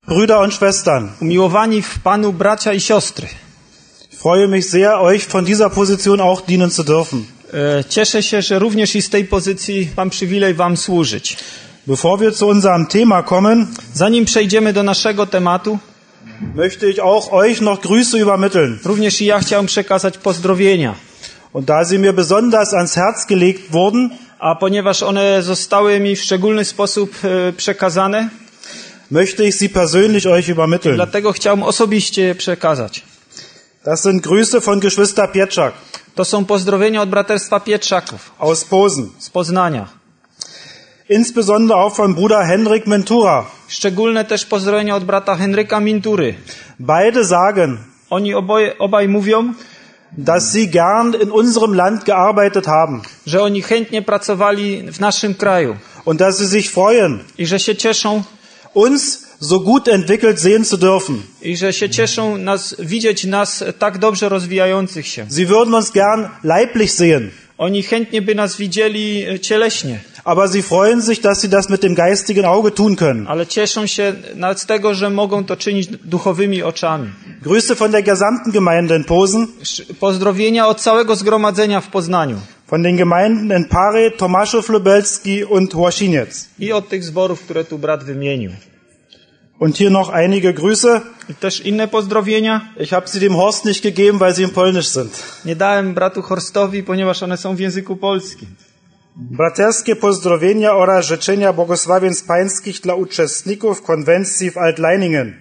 Brüder und Schwestern. Umiłowani w Panu bracia i siostry. Ich freue mich sehr, euch von dieser Position auch dienen zu dürfen. Cieszę się, że również i z tej pozycji mam przywilej wam służyć. Bevor wir zu unserem Thema kommen, Zanim przejdziemy do naszego tematu, möchte ich auch euch noch Grüße übermitteln. również i ja chciałem przekazać pozdrowienia. Und da sie mir besonders ans Herz gelegt wurden, A ponieważ one zostały mi w szczególny sposób przekazane, möchte ich sie persönlich euch übermitteln. dlatego chciałem osobiście je przekazać. Das sind Grüße von Geschwister Pietschak To są pozdrowienia od braterstwa Pietrzaków aus Posen. z Poznania. Insbesondere auch von Bruder Henrik Mentura. Szczególne też pozdrowienia od brata Henryka Mintury. Beide sagen, Oni obaj mówią, dass sie gern in unserem Land gearbeitet haben że oni chętnie pracowali w naszym kraju und dass sie sich freuen, i że się cieszą uns so gut entwickelt sehen zu dürfen. widzieć nas tak dobrze rozwijających się. Sie würden uns gern leiblich sehen, Oni chętnie by nas widzieli cieleśnie, aber sie freuen sich, dass sie das mit dem geistigen Auge tun können. ale cieszą się nawet z tego, że mogą to czynić duchowymi oczami. Grüße von der gesamten Gemeinde in Posen, Pozdrowienia od całego zgromadzenia w Poznaniu von den Gemeinden in Pare, Tomaszów Lubelski und Hłosziniec. i od tych zborów, które tu brat wymienił. Und hier noch einige Grüße. I też inne pozdrowienia. Ich habe sie dem Horst nicht gegeben, weil sie in Polnisch sind. Nie dałem bratu Horstowi, ponieważ one są w języku polskim. Braterskie pozdrowienia oraz życzenia błogosławień pańskich dla uczestników konwencji w Altleiningen.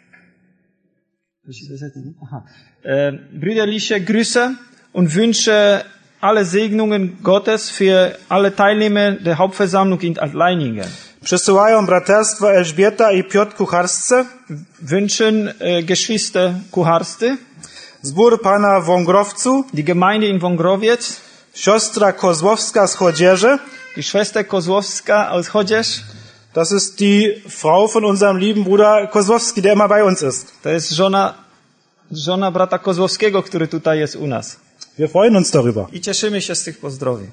Brüderliche Grüße und Wünsche alle Segnungen Gottes für alle Teilnehmer der Hauptversammlung in Altleiningen. Przesyłają braterstwa Elżbieta i Piotr Kucharscy, Wünschen Geschwister Kucharsty, zbór pana w Wągrowcu, die Gemeinde in Wągrowiec, siostra Kozłowska z Chodzieży. die Schwester Kozłowska aus Chodzież. Das ist die Frau von unserem lieben Bruder Kozłowski, der immer bei uns ist. To jest żona brata Kozłowskiego, który tutaj jest u nas. Wir freuen uns darüber. I cieszymy się z tych pozdrowień.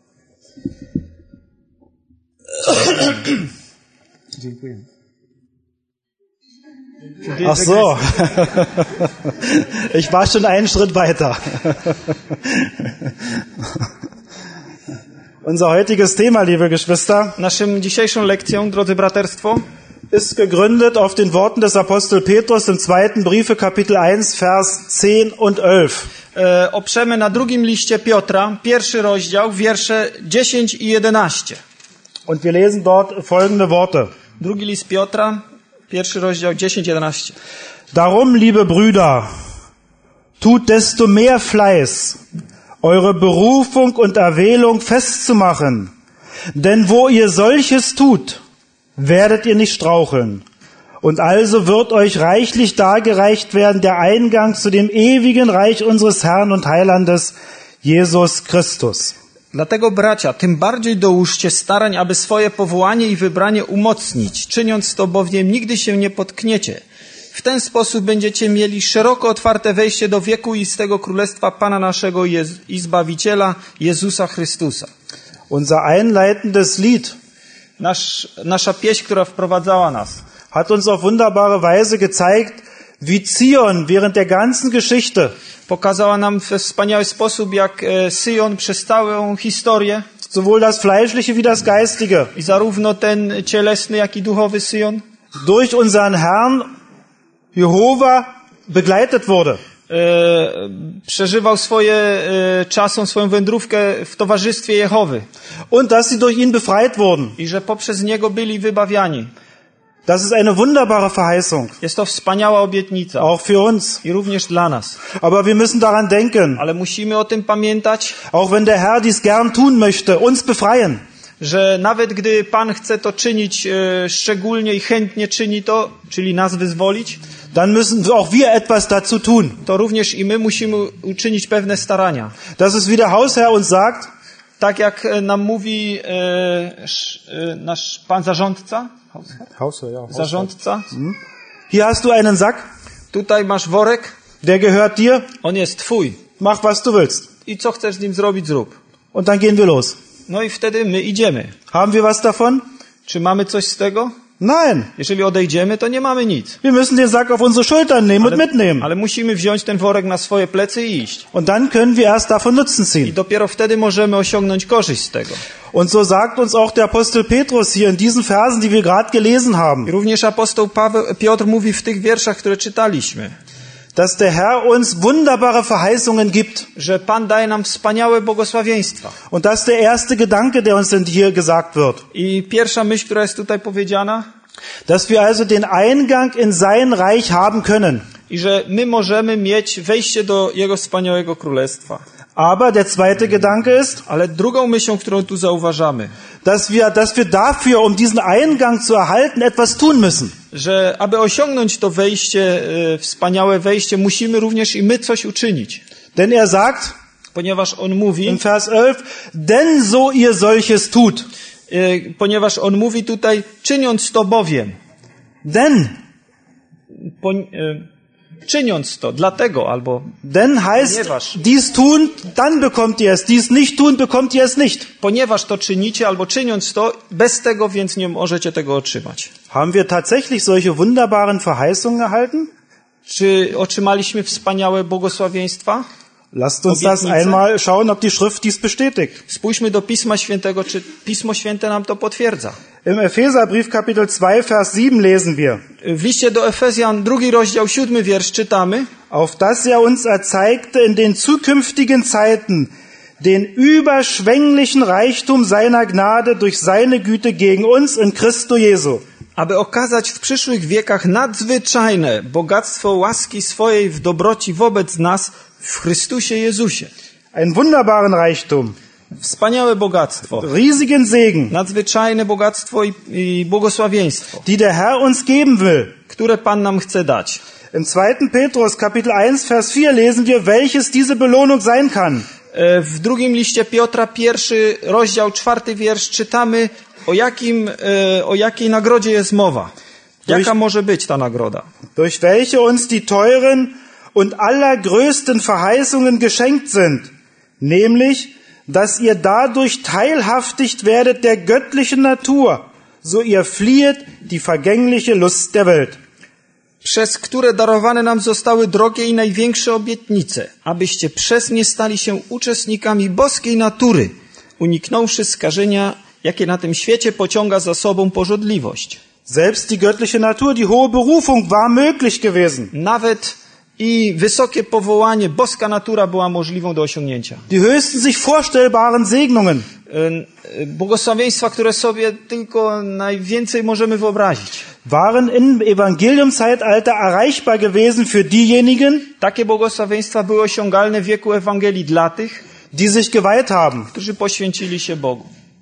Dziękuję. Ach so. Ich war schon einen Schritt weiter. Unser heutiges Thema, liebe Geschwister, Naszym dzisiejszą lekcją, drodzy braterstwo, ist gegründet auf den Worten des Apostel Petrus im zweiten Briefe, Kapitel 1, Vers 10 und 11. Oprzemy na drugim liście Piotra, 1 rozdział, wiersze 10 i 11. Und wir lesen dort folgende Worte. Drugi list Piotra, 1 rozdział, 10-11. Darum, liebe Brüder, tut desto mehr Fleiß, eure Berufung und Erwählung festzumachen. Denn wo ihr solches tut, werdet ihr nicht straucheln. Und also wird euch reichlich dargereicht werden der Eingang zu dem ewigen Reich unseres Herrn und Heilandes, Jesus Christus. Dlatego, bracia, tym bardziej dołóżcie starań, aby swoje powołanie i wybranie umocnić, czyniąc to bowiem nigdy się nie potkniecie. W ten sposób będziecie mieli szeroko otwarte wejście do wiekuistego królestwa Pana naszego i Zbawiciela Jezusa Chrystusa. Unser einleitendes Lied Nasza pieśń, która wprowadzała nas, hat uns auf wunderbare Weise gezeigt, wie Zion während der ganzen Geschichte pokazała nam w wspaniały sposób, jak Syjon przez całą historię, sowohl das fleischliche wie das geistige, i zarówno ten cielesny, jak i duchowy Syjon, durch unseren Herrn Jehova begleitet wurde. Przeżywał swoją wędrówkę w towarzystwie Jehowy. Und dass sie durch ihn befreit wurden. I że poprzez niego byli wybawiani. Das ist eine wunderbare Verheißung. Jest to wspaniała obietnica. Auch für uns. I również dla nas. Aber wir müssen daran denken. Ale musimy o tym pamiętać. Auch wenn der Herr dies gern tun möchte, uns befreien. Że nawet gdy Pan chce to czynić szczególnie i chętnie czyni to, czyli nas wyzwolić, dann müssen auch wir etwas dazu tun. To również i my musimy uczynić pewne starania. Das ist wie der Hausherr uns sagt, tak jak nam mówi nasz pan zarządca, Hausherr, ja, zarządca. Hier hast du einen Sack. Tutaj masz worek. Der gehört dir. On jest twój. Mach was du willst. I co chcesz z nim zrobić, zrób. Und dann gehen wir los. No i wtedy my idziemy. Haben wir was davon? Czy mamy coś z tego? Nein, Jeżeli odejdziemy, to nie mamy nic. wir müssen den Sack auf unsere Schultern nehmen und mitnehmen. Ale musimy wziąć ten worek na swoje plecy i iść. Und dann können wir erst davon Nutzen I ziehen. dopiero wtedy możemy osiągnąć korzyść z tego. Und so sagt uns auch der Apostel Petrus hier in diesen Versen, die wir gerade gelesen haben, I również apostoł Piotr mówi w tych wierszach, które czytaliśmy, dass der Herr uns wunderbare Verheißungen gibt. że Pan daje nam wspaniałe błogosławieństwa. Und das ist der erste Gedanke, der uns denn hier gesagt wird. I pierwsza myśl, która jest tutaj powiedziana, Dass wir also den Eingang in sein Reich haben können. i że my możemy mieć wejście do Jego wspaniałego królestwa. Aber der zweite Gedanke ist, Ale drugą myślą, którą tu zauważamy, dass wir dafür, um diesen Eingang zu erhalten, etwas tun müssen. że aby osiągnąć to wejście, wspaniałe wejście, musimy również i my coś uczynić. Denn er sagt Ponieważ on mówi, in Vers 11, denn so ihr solches tut. ponieważ on mówi tutaj, czyniąc to bowiem. Denn. Czyniąc to, dlatego, albo Denn heißt, ponieważ. dies tun, dann bekommt ihr es. Dies nicht tun, bekommt ihr es nicht. Ponieważ to czynicie, albo czyniąc to, bez tego więc nie możecie tego otrzymać. Haben wir tatsächlich solche wunderbaren Verheißungen erhalten? Czy otrzymaliśmy wspaniałe błogosławieństwa? Lasst uns das einmal schauen, ob die Schrift dies bestätigt. Spójrzmy do Pisma Świętego, czy Pismo Święte nam to potwierdza. Im Epheserbrief Kapitel 2, Vers 7 lesen wir, W liście do Efezjan, 2 rozdział, 7 wiersz czytamy, auf dass er uns erzeigte in den zukünftigen Zeiten den überschwänglichen Reichtum seiner Gnade durch seine Güte gegen uns in Christo Jesu. aby okazać w przyszłych wiekach nadzwyczajne bogactwo łaski swojej w dobroci wobec nas w Chrystusie Jezusie. Einen wunderbaren Reichtum, Wspaniałe bogactwo, riesigen Segen, nadzwyczajne bogactwo i błogosławieństwo, die der Herr uns geben will. które Pan nam chce dać. Im 2. Petrus Kapitel 1, Vers 4 lesen wir, welches diese Belohnung sein kann. W drugim liście Piotra, 1 rozdział, 4 wiersz czytamy, o jakiej nagrodzie jest mowa. Jaka może być ta nagroda? Durch welche uns die teuren und allergrößten Verheißungen geschenkt sind, nämlich, dass ihr dadurch teilhaftigt werdet der göttlichen Natur, so ihr fliehet die vergängliche Lust der Welt. Przez które darowane nam zostały drogie i największe obietnice, abyście przez nie stali się uczestnikami boskiej natury, uniknąwszy skażenia, jakie na tym świecie pociąga za sobą pożądliwość. Selbst die göttliche Natur, die hohe Berufung war möglich gewesen. Nawet i wysokie powołanie, boska natura była możliwą do osiągnięcia. Die höchsten sich vorstellbaren Segnungen Błogosławieństwa, które sobie tylko najwięcej możemy wyobrazić. waren im Evangeliumzeitalter erreichbar gewesen für diejenigen, Takie błogosławieństwa były osiągalne w wieku Ewangelii dla tych, die sich geweiht haben. którzy poświęcili się Bogu.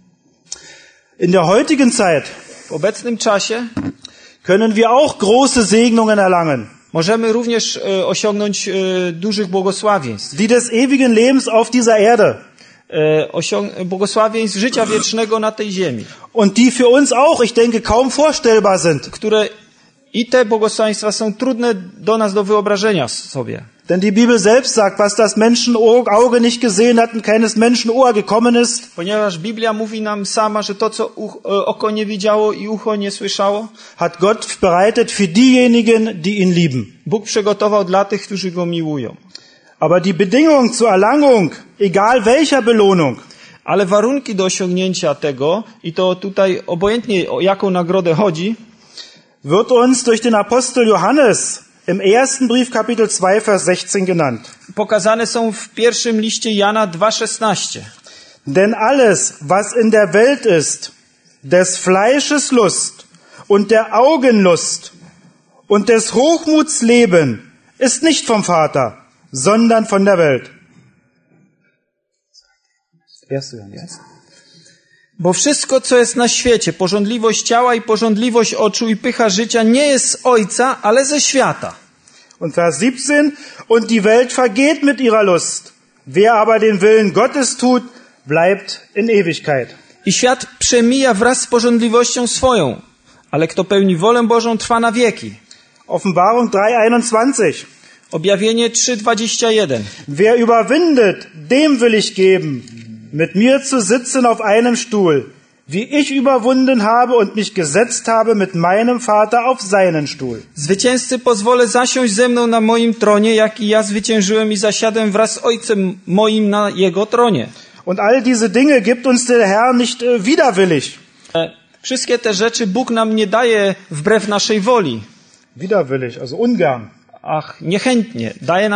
In der heutigen Zeit W obecnym czasie können wir auch große Segnungen erlangen, możemy również osiągnąć dużych błogosławieństw. die des ewigen Lebens auf dieser Erde Błogosławieństw życia wiecznego na tej ziemi, und die für uns auch, ich denke, kaum vorstellbar sind. które i te błogosławieństwa są trudne do nas do wyobrażenia sobie. Denn die Bibel selbst sagt, was das Menschenauge nicht gesehen hat und keines Menschen Ohr gekommen ist, Ponieważ Biblia mówi nam sama, że to, co oko nie widziało i ucho nie słyszało, hat Gott bereitet für diejenigen, die ihn lieben. Bóg przygotował dla tych, którzy Go miłują. Aber die Bedingung zur Erlangung, egal welcher Belohnung, Ale warunki do osiągnięcia tego, i to tutaj obojętnie o jaką nagrodę chodzi, wird uns durch den Apostel Johannes im ersten Brief Kapitel 2 Vers 16 genannt. pokazane są w pierwszym liście Jana 2,16. Denn alles, was in der Welt ist, des Fleisches Lust und der Augenlust und des Hochmuts Leben, ist nicht vom Vater, sondern von der Welt. Bo wszystko, co jest na świecie, pożądliwość ciała i pożądliwość oczu i pycha życia, nie jest z Ojca, ale ze świata. Und Vers 17, und die Welt vergeht mit ihrer Lust. Wer aber den Willen Gottes tut, bleibt in Ewigkeit. I świat przemija wraz z pożądliwością swoją, ale kto pełni wolę Bożą, trwa na wieki. Offenbarung 3,21. Objawienie 3,21. Wer überwindet, dem will ich geben, mit mir zu sitzen auf einem Stuhl, wie ich überwunden habe und mich gesetzt habe mit meinem Vater auf seinen Stuhl. Zwycięzcy pozwolę zasiąść ze mną na moim tronie, jak i ja zwyciężyłem i zasiadłem wraz z Ojcem moim na Jego tronie. Und all diese Dinge gibt uns der Herr nicht widerwillig. Wszystkie te rzeczy Bóg nam nie daje wbrew naszej woli. Widerwillig, also ungern. Ach, niechętnie. Daje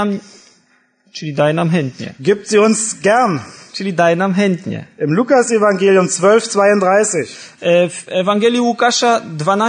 nam chętnie. Gibt sie uns gern. Czyli daje nam chętnie. Im Lukas-Evangelium 12:32. W Ewangelii Łukasza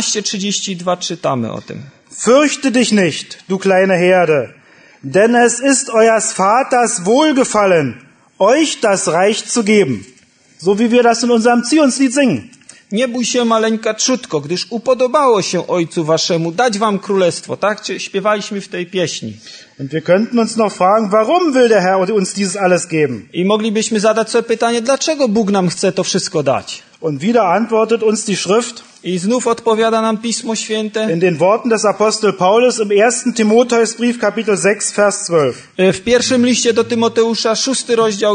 12:32 czytamy o tym. Fürchte dich nicht, du kleine Herde, denn es ist eures Vaters Wohlgefallen, euch das Reich zu geben. So wie wir das in unserem Zionslied singen. Nie bój się, maleńka trzutko, gdyż upodobało się Ojcu waszemu dać wam królestwo. Tak śpiewaliśmy w tej pieśni. Und wir könnten uns noch fragen, warum will der Herr uns dieses alles geben? I moglibyśmy zadać sobie pytanie, dlaczego Bóg nam chce to wszystko dać? Und wieder antwortet uns die Schrift I znów odpowiada nam Pismo Święte in den Worten des Apostel Paulus im 1. Timotheusbrief, Kapitel 6, Vers 12. w pierwszym liście do Tymoteusza, 6 rozdział,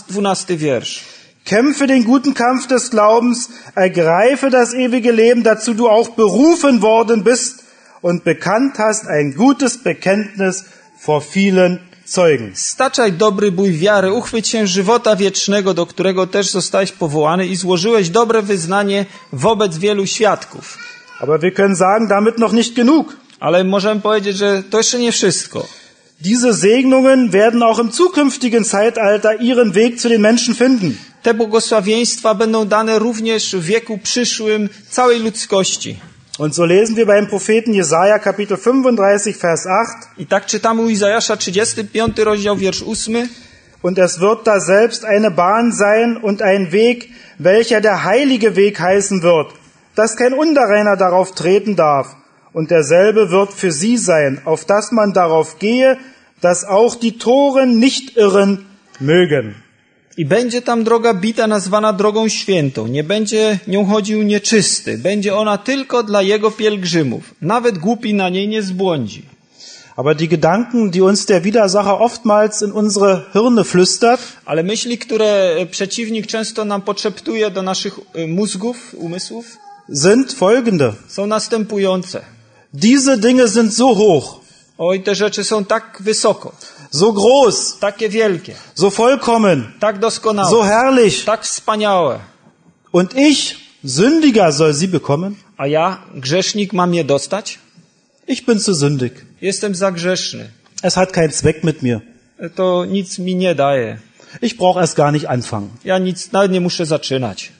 12 wiersz. Kämpfe den guten Kampf des Glaubens, ergreife das ewige Leben, dazu du auch berufen worden bist und bekannt hast ein gutes Bekenntnis vor vielen Zeugen. Staczaj dobry bój wiary, uchwyć się żywota wiecznego, do którego też zostałeś powołany i złożyłeś dobre wyznanie wobec wielu świadków. Aber wir können sagen, damit noch nicht genug. Ale możemy powiedzieć, że to jeszcze nie wszystko. Diese Segnungen werden auch im zukünftigen Zeitalter ihren Weg zu den Menschen finden. Te błogosławieństwa będą dane również w wieku przyszłym całej ludzkości. Und so lesen wir beim Propheten Jesaja Kapitel 35, Vers 8. I tak czytamy u Izajasza 35 rozdział, wiersz 8. Und es wird da selbst eine Bahn sein und ein Weg, welcher der heilige Weg heißen wird, dass kein Unreiner darauf treten darf. Und derselbe wird für sie sein, auf dass man darauf gehe, dass auch die Toren nicht irren mögen. I będzie tam droga bita, nazwana drogą świętą. Nie będzie nią chodził nieczysty. Będzie ona tylko dla jego pielgrzymów. Nawet głupi na niej nie zbłądzi. Aber die Gedanken, die uns der Widersacher oftmals in unsere Hirne flüstert, Ale myśli, które przeciwnik często nam podszeptuje do naszych mózgów, umysłów, sind folgende. są następujące. Diese Dinge sind so hoch, Oj, te rzeczy są tak wysoko, so groß, takie wielkie, so vollkommen, tak doskonałe, so herrlich. tak wspaniałe. Und ich, Sündiger, soll sie bekommen? A ja, grzesznik, mam je dostać? Ich bin zu sündig. Jestem za grzeszny. Es hat keinen Zweck mit mir. To nic mi nie daje. Ich brauche erst gar nicht anfangen. Ja nic, nawet nie muszę zaczynać.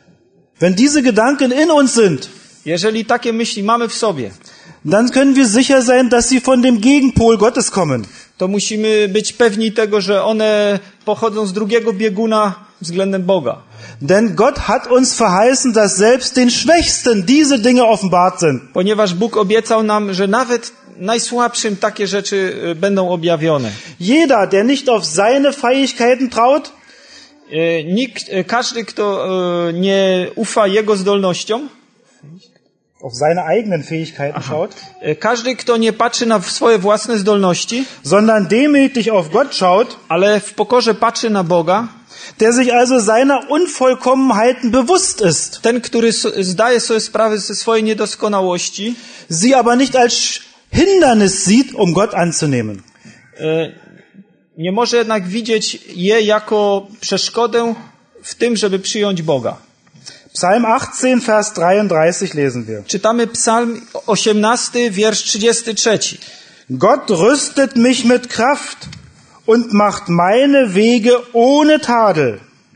Wenn diese Gedanken in uns sind, Jeżeli takie myśli mamy w sobie, dann können wir sicher sein, dass sie von dem Gegenpol Gottes kommen. to musimy być pewni tego, że one pochodzą z drugiego bieguna względem Boga. Denn Gott hat uns verheißen, dass selbst den Schwächsten diese Dinge offenbart sind. Ponieważ Bóg obiecał nam, że nawet najsłabszym takie rzeczy będą objawione. Jeder, der nicht auf seine Fähigkeiten traut, Każdy, kto nie ufa jego zdolnościom, auf seine eigenen Fähigkeiten schaut, każdy, kto nie patrzy na swoje własne zdolności, sondern demütig auf Gott schaut, ale w pokorze patrzy na Boga, der sich also seiner Unvollkommenheiten bewusst ist, ten, który zdaje sobie sprawę ze swojej niedoskonałości, sie aber nicht als Hindernis sieht, um Gott anzunehmen. nie może jednak widzieć je jako przeszkodę w tym, żeby przyjąć Boga. Psalm 18, Vers 33 lesen wir. Czytamy Psalm 18, wiersz 33. Gott rüstet mich mit Kraft und macht meine Wege ohne Tadel.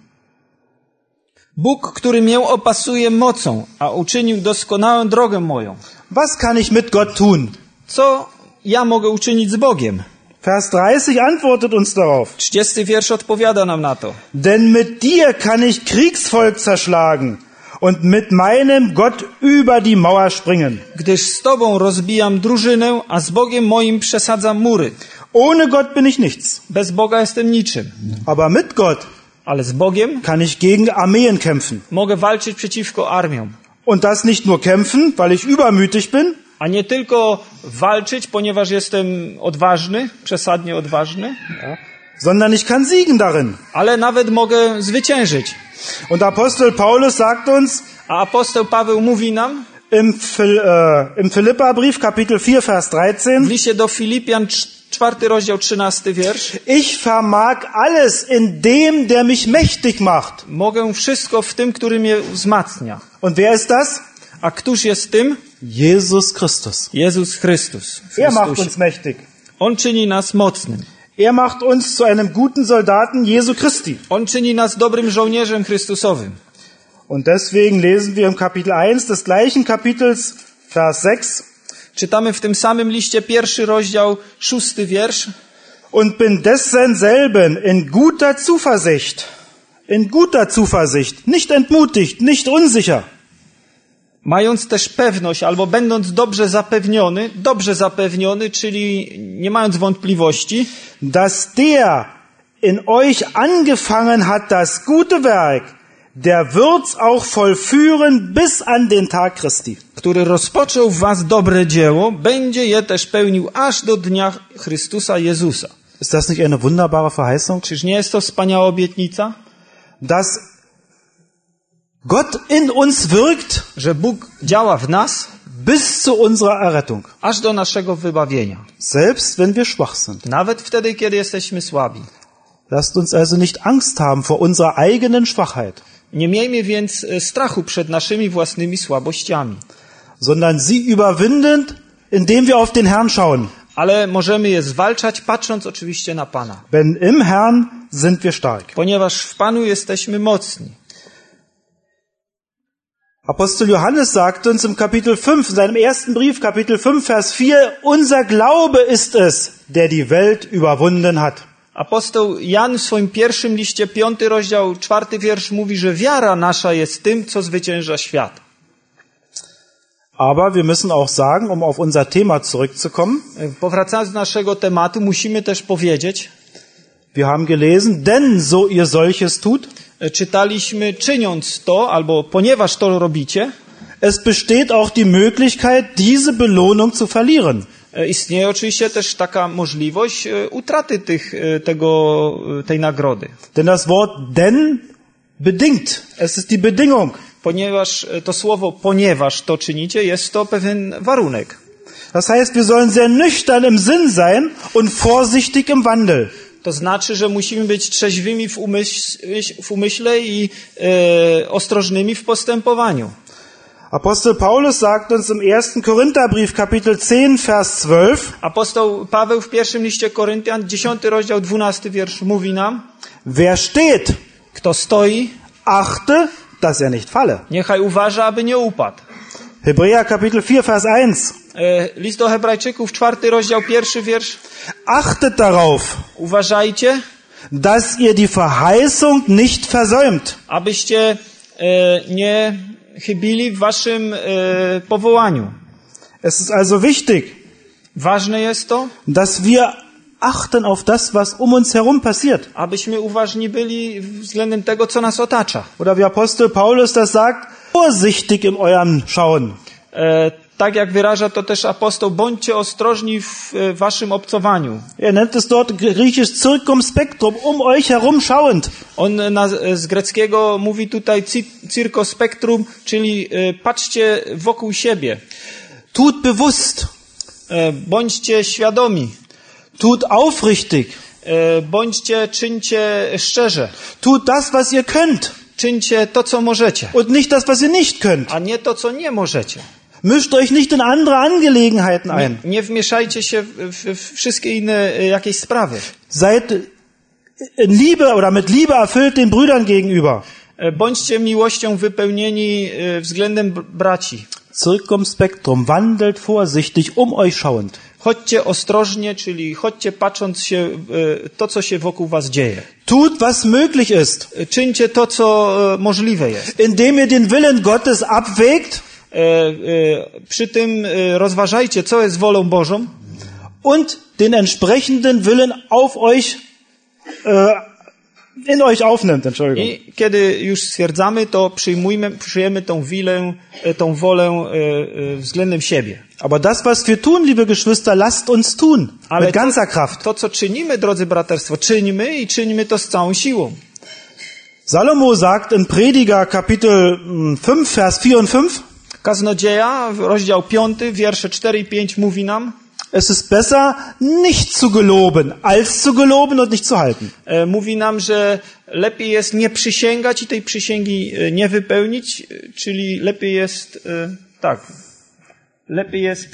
Bóg, który mię opasuje mocą, a uczynił doskonałą drogę moją. Was kann ich mit Gott tun? Co ja mogę uczynić z Bogiem? Vers 30 antwortet uns darauf. 30 wiersz odpowiada nam na to. Denn mit dir kann ich Kriegsvolk zerschlagen und mit meinem Gott über die Mauer springen. Gdyż z Tobą rozbijam drużynę, a z Bogiem moim przesadzam mury. Ohne Gott bin ich nichts. Bez Boga jestem niczym. Aber mit Gott Ale z Bogiem kann ich gegen Armeen kämpfen. mogę walczyć przeciwko armiom. Und das nicht nur kämpfen, weil ich übermütig bin, A nie tylko walczyć, ponieważ jestem odważny, przesadnie odważny, sondern ich kann siegen darin. ale nawet mogę zwyciężyć. Und Apostel Paulus sagt uns A apostoł Paweł mówi nam im Philipperbrief, Kapitel 4, Vers w 13, liście do Filipian, 4 rozdział, 13 wiersz. ich vermag alles in dem, der mich mächtig macht. Mogę wszystko w tym, który mnie wzmacnia. Und wer ist das? A któż jest tym? Jesus Christus. Jezus Chrystus. Er macht uns mächtig. On czyni nas mocnym. Er macht uns zu einem guten Soldaten Jesu Christi. On czyni nas dobrym żołnierzem Chrystusowym. Und deswegen lesen wir im Kapitel 1 des gleichen Kapitels, Vers 6, Czytamy w tym samym liście 1 rozdział, 6 wiersz. und bin dessen selben in guter Zuversicht, nicht entmutigt, nicht unsicher. Mając też pewność, albo będąc dobrze zapewniony, czyli nie mając wątpliwości, Dass der in euch angefangen hat das gute Werk, der wird's auch vollführen bis an den Tag Christi. który rozpoczął w was dobre dzieło, będzie je też pełnił aż do dnia Chrystusa Jezusa. Ist das nicht eine wunderbare Verheißung? Czyż nie jest to wspaniała obietnica? Dass Gott in uns wirkt Że Bóg działa w nas bis zu unserer Errettung. aż do naszego wybawienia. Selbst wenn wir schwach sind. Nawet wtedy, kiedy jesteśmy słabi. Lasst uns also nicht Angst haben vor unserer eigenen Schwachheit, Nie miejmy więc strachu przed naszymi własnymi słabościami, sondern sie überwindend, indem wir auf den Herrn schauen. ale możemy je zwalczać, patrząc oczywiście na Pana. Denn im Herrn sind wir stark. Ponieważ w Panu jesteśmy mocni. Apostel Johannes sagt uns im Kapitel 5, in seinem ersten Brief, Kapitel 5, Vers 4, unser Glaube ist es, der die Welt überwunden hat. Apostoł Jan w swoim pierwszym liście, 5 rozdział, 4 wiersz mówi, że wiara nasza jest tym, co zwycięża świat. Aber wir müssen auch sagen, um auf unser Thema zurückzukommen, Powracając do naszego tematu, musimy też powiedzieć, wir haben gelesen, denn so ihr solches tut, czytaliśmy, czyniąc to, albo ponieważ to robicie, es besteht auch die Möglichkeit, diese Belohnung zu verlieren. istnieje oczywiście też taka możliwość utraty tej nagrody. Denn das Wort denn bedingt. Es ist die Bedingung. Ponieważ to słowo, ponieważ to czynicie, jest to pewien warunek. Das heißt, wir sollen sehr nüchtern im Sinn sein und vorsichtig im Wandel. To znaczy, że musimy być trzeźwymi w umyśle i ostrożnymi w postępowaniu. Apostel Paulus sagt uns im 1. Korintherbrief, Kapitel 10, Vers 12, Apostoł Paweł w pierwszym liście Koryntian, 10 rozdział, 12 wiersz mówi nam, wer steht, kto stoi, achte, dass er nicht falle. niechaj uważa, aby nie upadł. Hebräer, Kapitel 4, Vers 1, List do Hebrajczyków, 4 rozdział, 1 wiersz. achtet darauf, Uważajcie, dass ihr die Verheißung nicht versäumt. abyście nie chybili w waszym powołaniu. Es ist also wichtig, Ważne jest to, dass wir achten auf das, was um uns herum passiert. abyśmy uważni byli względem tego, co nas otacza. Oder wie Apostel Paulus das sagt, vorsichtig in eurem Schauen. Tak jak wyraża to też apostoł, bądźcie ostrożni w waszym obcowaniu. Er nennt es dort griechisch circumspectrum, euch herum schauend. On z greckiego mówi tutaj circospectrum, czyli patrzcie wokół siebie. Tut bewusst, Bądźcie świadomi. tut aufrichtig, Czyńcie szczerze. tut das, was ihr könnt Czyńcie to, co możecie, und nicht das, was ihr nicht könnt. a nie to, co nie możecie. Mischt euch nicht in andere Angelegenheiten ein. Nie wmieszajcie się w wszystkie inne jakieś sprawy. Seid in Liebe oder mit Liebe erfüllt den Brüdern gegenüber. Bądźcie miłością wypełnieni względem braci. Circumspectrum, wandelt vorsichtig, euch schauend. Chodźcie ostrożnie, czyli chodźcie patrząc się to, co się wokół was dzieje. Tut, was möglich ist. Czyńcie to, co możliwe jest. Indem ihr den Willen Gottes abwägt Przy tym rozważajcie, co jest wolą Bożą und den entsprechenden Willen auf euch in euch aufnimmt, Entschuldigung. i kiedy już stwierdzamy, to przyjmiemy tą wolę względem siebie. Aber das, was wir tun, liebe Geschwister, lasst uns tun. Mit ganzer Kraft. To, co czynimy, drodzy braterstwo, czyńmy i czyńmy to z całą siłą. Salomo sagt in Prediger Kapitel 5, Vers 4 und 5, Kaznodzieja, rozdział 5, wiersze 4 i 5 mówi nam, es ist besser, nicht zu geloben, als zu geloben und nicht zu halten. Mówi nam, że lepiej jest nie przysięgać i tej przysięgi nie wypełnić, czyli lepiej jest, lepiej jest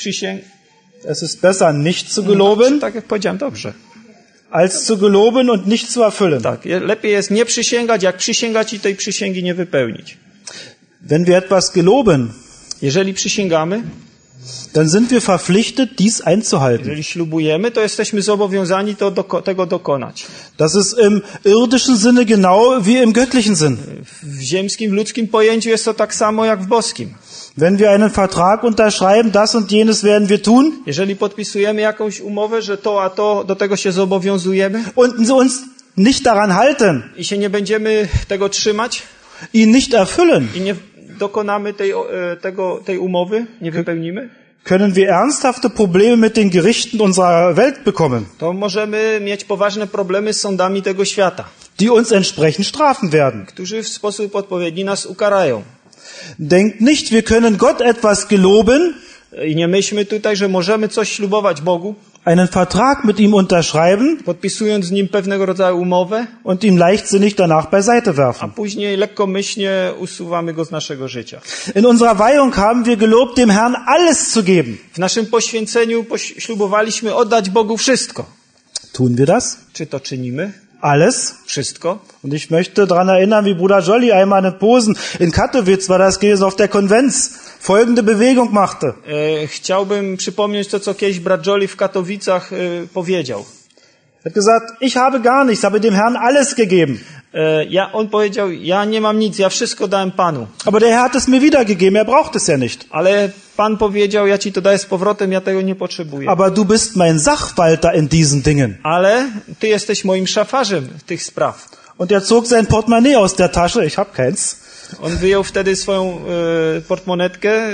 Es ist besser, nicht zu geloben, tak jak powiedziałem, dobrze. als zu geloben und nicht zu erfüllen. Tak, lepiej jest nie przysięgać, jak przysięgać i tej przysięgi nie wypełnić. Wenn wir etwas geloben, Jeżeli przysięgamy, dann sind wir verpflichtet, dies einzuhalten. jeżeli ślubujemy, to jesteśmy zobowiązani tego dokonać. Das ist im irdischen Sinne genau wie im göttlichen Sinn. W ziemskim, w ludzkim pojęciu jest to tak samo jak w boskim. Wenn wir einen Vertrag unterschreiben, das und jenes werden wir tun, Jeżeli podpisujemy jakąś umowę, że to a to, do tego się zobowiązujemy und uns nicht daran halten, i się nie będziemy tego trzymać ihn nicht erfüllen, i nie dokonamy tej umowy, nie wypełnimy, können wir ernsthafte Probleme mit den Gerichten unserer Welt bekommen, to możemy mieć poważne problemy z sądami tego świata, die uns entsprechend strafen werden. którzy w sposób odpowiedni nas ukarają. Denkt nicht, wir können Gott etwas geloben, I nie myślmy tutaj, że możemy coś ślubować Bogu, einen Vertrag mit ihm unterschreiben podpisując z Nim pewnego rodzaju umowę, und ihn leichtsinnig danach beiseite a werfen. później lekkomyślnie usuwamy go z naszego życia. In unserer Weihung haben wir gelobt, dem Herrn alles zu geben. W naszym poświęceniu ślubowaliśmy oddać Bogu wszystko. Tun wir das? Czy to czynimy? Alles? Wszystko? Und ich möchte daran erinnern, wie Bruder Jolly einmal in Posen, in Katowice war das gewesen, auf der Konvenz, folgende Bewegung machte. Chciałbym przypomnieć to, co kiedyś brat Jolly w Katowicach powiedział. Er hat gesagt, ich habe gar nichts, habe dem Herrn alles gegeben. On powiedział, ja nie mam nic, ja wszystko dałem Panu. Aber der Herr hat es mir wiedergegeben, er braucht es ja nicht. Ale Pan powiedział, ja Ci to daję z powrotem, ja tego nie potrzebuję. Aber du bist mein Sachwalter in diesen Dingen. Ale Ty jesteś moim szafarzem tych spraw. Und er zog sein Portemonnaie aus der Tasche, ich habe keins. On wyjął wtedy swoją portmonetkę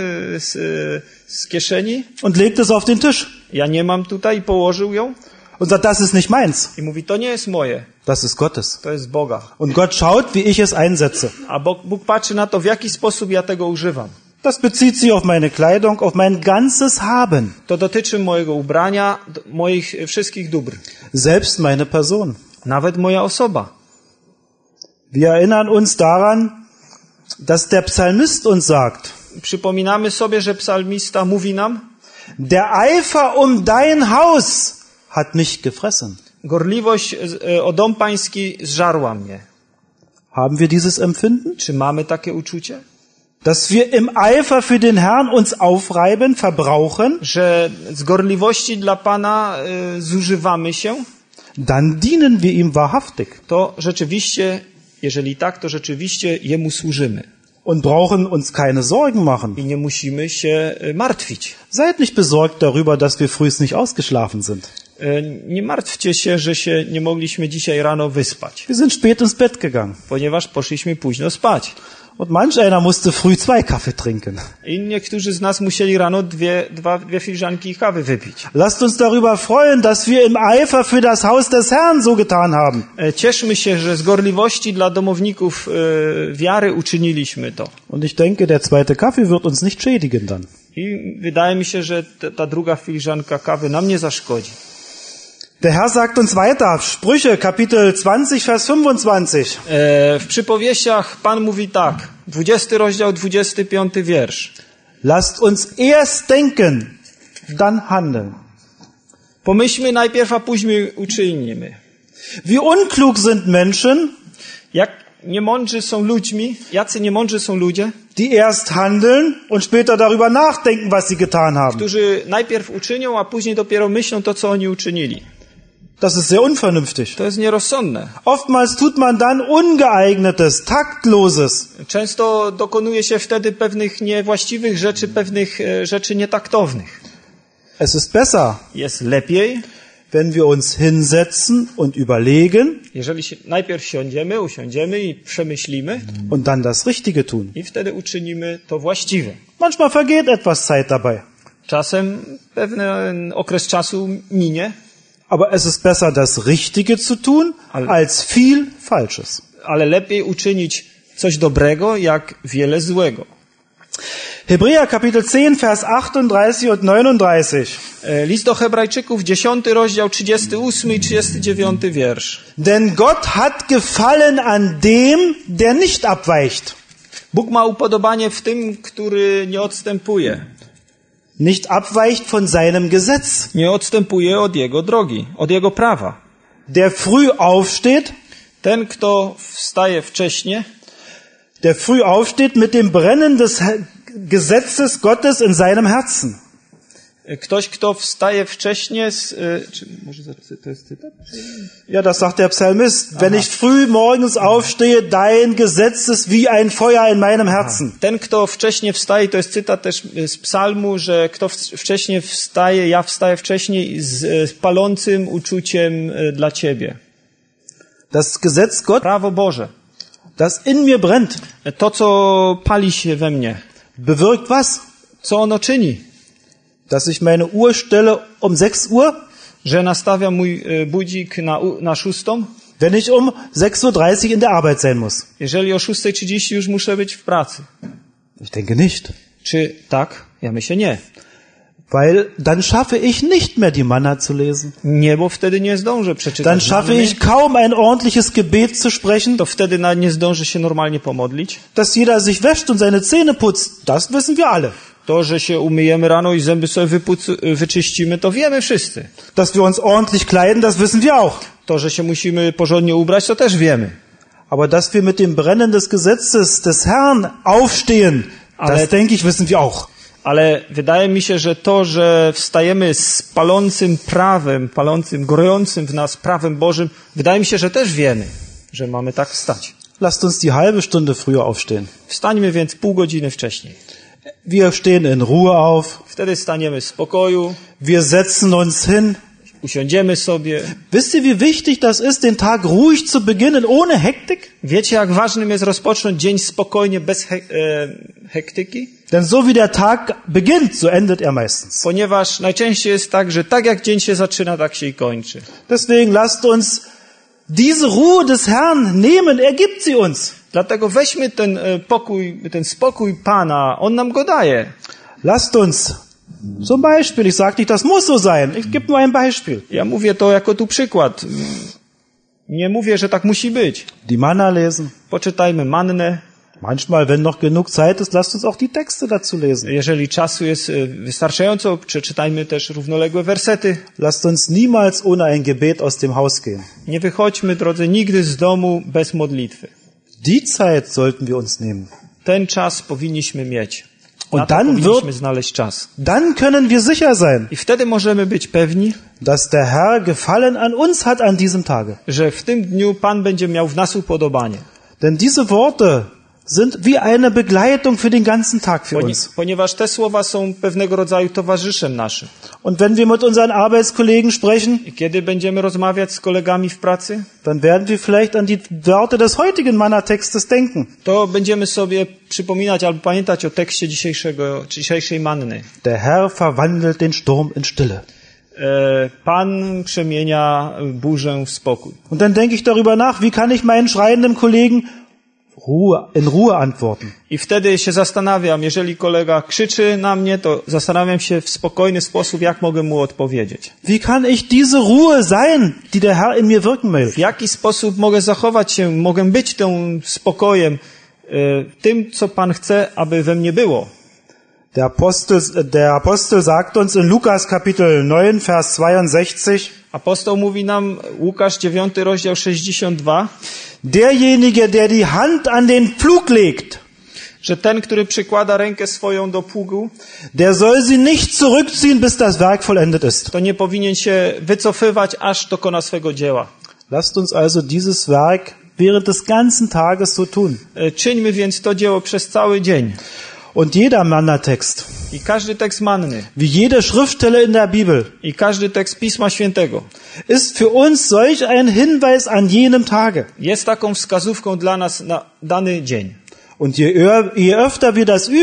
z kieszeni. Und legte es auf den Tisch. Ja nie mam tutaj i położył ją. Und sagt, das ist nicht meins. I mówi, to nie jest moje, Das ist Gottes. to jest Boga. Und Gott schaut, wie ich es einsetze. A Bóg patrzy na to, w jaki sposób ja tego używam. Das bezieht sich auf meine Kleidung, auf mein ganzes Haben. To dotyczy mojego ubrania, moich wszystkich dóbr. Selbst meine Person. Nawet moja osoba. Wir erinnern uns daran, dass der Psalmist uns sagt, Przypominamy sobie, że psalmista mówi nam, der Eifer um dein Haus hat mich gefressen. gorliwość o dom pański zżarła mnie. Haben wir dieses Empfinden? Czy mamy takie uczucie? Dass wir im Eifer für den Herrn uns aufreiben, verbrauchen, Że z gorliwości dla Pana zużywamy się? dann dienen wir ihm wahrhaftig To rzeczywiście, jeżeli tak, to rzeczywiście Jemu służymy. und brauchen uns keine Sorgen machen. I nie musimy się martwić. Seid nicht besorgt darüber, dass wir frühs nicht ausgeschlafen sind. Nie martwcie się, że się nie mogliśmy dzisiaj rano wyspać, Wir sind spät ins Bett gegangen. ponieważ poszliśmy późno spać. Und manch einer musste früh 2 Kaffee trinken. I niektórzy z nas musieli rano dwie filiżanki kawy wypić. Lasst uns darüber freuen, dass wir im Eifer für das Haus des Herrn so getan haben. Cieszmy się, że z gorliwości dla domowników wiary uczyniliśmy to. Und ich denke, der zweite Kaffee wird uns nicht schädigen dann. I wydaje mi się, że ta druga filiżanka kawy nam nie zaszkodzi. Der Herr sagt uns weiter, Sprüche, Kapitel 20, Vers 25. W przypowieściach Pan mówi tak, 20 rozdział, 25 wiersz. Lasst uns erst denken, dann handeln. Pomyślmy najpierw, a później uczynimy. Wie unklug sind Menschen, Jak niemądrzy są ludźmi, jacy niemądrzy są ludzie, die erst handeln und später darüber nachdenken, was sie getan haben. którzy najpierw uczynią, a później dopiero myślą to, co oni uczynili. Das ist sehr unvernünftig. To jest nierozsądne. Oftmals tut man dann Ungeeignetes, Taktloses. Często dokonuje się wtedy pewnych niewłaściwych rzeczy, pewnych rzeczy nietaktownych. Es ist besser, Jest lepiej, wenn wir uns hinsetzen und überlegen jeżeli najpierw usiądziemy i przemyślimy und dann das Richtige tun. i wtedy uczynimy to właściwe. Manchmal vergeht etwas Zeit dabei. Czasem pewien okres czasu minie, Aber es ist besser, das Richtige zu tun, als viel Falsches. ale lepiej uczynić coś dobrego, jak wiele złego. Hebräer Kapitel 10, Vers 38 und 39. List do Hebrajczyków, 10 rozdział, 38 i 39 wiersz. Denn Gott hat Gefallen an dem, der nicht abweicht. Bóg ma upodobanie w tym, który nie odstępuje. Nicht abweicht von seinem Gesetz. Nie odstępuje od Jego drogi, od Jego prawa. Der früh aufsteht, Ten, kto wstaje wcześnie, der früh aufsteht mit dem Brennen des Gesetzes Gottes in seinem Herzen. ktoś, kto wstaje wcześnie z... Czy może to jest cytat? Ja, das sagt der Psalmist. Wenn ich früh morgens aufstehe, dein Gesetz ist wie ein Feuer in meinem Herzen. Ten, kto wcześnie wstaje, to jest cytat też z psalmu, że kto wcześnie wstaje, ja wstaję wcześniej z palącym uczuciem dla Ciebie. Das Gesetz Gott, Prawo Boże. das in mir brennt, To, co pali się we mnie. bewirkt was? Co ono czyni? Dass ich meine Uhr stelle um 6 Uhr, Że nastawiam mój budzik na 6, wenn ich um 6:30 Uhr in der Arbeit sein muss. jeżeli o 6:30 już muszę być w pracy. Ich denke nicht. Czy tak? Ja myślę nie. Weil dann schaffe ich nicht mehr die Manna zu lesen. Nie, bo wtedy nie zdążę przeczytać. Dann schaffe ich kaum ein ordentliches Gebet zu sprechen. To wtedy nie zdążę się normalnie pomodlić. Dass jeder sich wäscht und seine Zähne putzt, das wissen wir alle. To, że się umyjemy rano i zęby sobie wyczyścimy, to wiemy wszyscy. Dass wir uns ordentlich kleiden, das wissen wir auch. To, że się musimy porządnie ubrać, to też wiemy. Aber dass wir mit dem Brennen des Gesetzes des Herrn aufstehen, das denke ich, wissen wir auch. Ale wydaje mi się, że to, że wstajemy z palącym prawem, gorącym w nas prawem Bożym, wydaje mi się, że też wiemy, że mamy tak wstać. Lasst uns die halbe Stunde früher aufstehen. Wstańmy więc pół godziny wcześniej. Wir stehen in Ruhe auf. Wtedy staniemy w spokoju, Wir setzen uns hin. usiądziemy sobie. Wisst ihr, wie wichtig das ist, den Tag ruhig zu beginnen, ohne Hektik? Wiecie, jak ważnym jest rozpocząć dzień spokojnie, bez hektyki? Denn so wie der Tag beginnt, so endet er meistens. Ponieważ najczęściej jest tak, że tak jak dzień się zaczyna, tak się i kończy. Deswegen lasst uns diese Ruhe des Herrn nehmen, er gibt sie uns. Dlatego weźmy ten spokój Pana, On nam go daje. Lasst uns zum Beispiel, ich sage nicht, das muss so sein, ich gebe nur ein Beispiel. Ja mówię to jako tu przykład. Nie mówię, że tak musi być. Die Manna lesen. Poczytajmy Mannę. Manchmal, wenn noch genug Zeit ist, lasst uns auch die Texte dazu lesen. Jeżeli czasu jest wystarczająco, przeczytajmy też równoległe wersety. Lasst uns niemals ohne ein Gebet aus dem Haus gehen. Nie wychodźmy, drodzy, nigdy z domu bez modlitwy. Die Zeit sollten wir uns nehmen. Ten czas powinniśmy mieć. Na Und to dann powinniśmy znaleźć czas. dann können wir sicher sein, I wtedy możemy być pewni, dass der Herr Gefallen an uns hat an diesem Tage. że w tym dniu Pan będzie miał w nas upodobanie. Denn diese Worte sind wie eine Begleitung für den ganzen Tag für uns. Ponieważ te słowa są pewnego rodzaju towarzyszem naszym. Und wenn wir mit unseren Arbeitskollegen sprechen, I kiedy będziemy rozmawiać z kolegami w pracy, dann werden wir vielleicht an die Worte des heutigen Manna-Textes denken. to będziemy sobie przypominać albo pamiętać o tekście dzisiejszej manny. Der Herr verwandelt den Sturm in Stille. Pan przemienia burzę w spokój. Und dann denke ich darüber nach, wie kann ich meinen schreienden Kollegen in Ruhe antworten. I wtedy się zastanawiam, jeżeli kolega krzyczy na mnie, to zastanawiam się w spokojny sposób, jak mogę mu odpowiedzieć. Wie kann ich diese Ruhe sein, die der Herr in mir wirken will? W jaki sposób mogę zachować się, mogę być tym spokojem, tym, co Pan chce, aby we mnie było. Der Apostel sagt uns in Lukas Kapitel 9, Vers 62, Apostoł mówi nam, Łukasz 9, rozdział 62, derjenige, der die Hand an den Pflug legt, że ten, który przykłada rękę swoją do pługu, der soll sie nicht zurückziehen, bis das Werk vollendet ist. to nie powinien się wycofywać, aż dokona swego dzieła. Lasst uns also dieses Werk während des ganzen Tages so tun. Czyńmy więc to dzieło przez cały dzień. Und jeder Manna-Text, I każdy tekst manny, wie jede Schriftstelle in der Bibel, i każdy tekst Pisma Świętego ist für uns solch ein Hinweis an jenem Tage. jest taką wskazówką dla nas na dany dzień. Und je öfter wir das üben,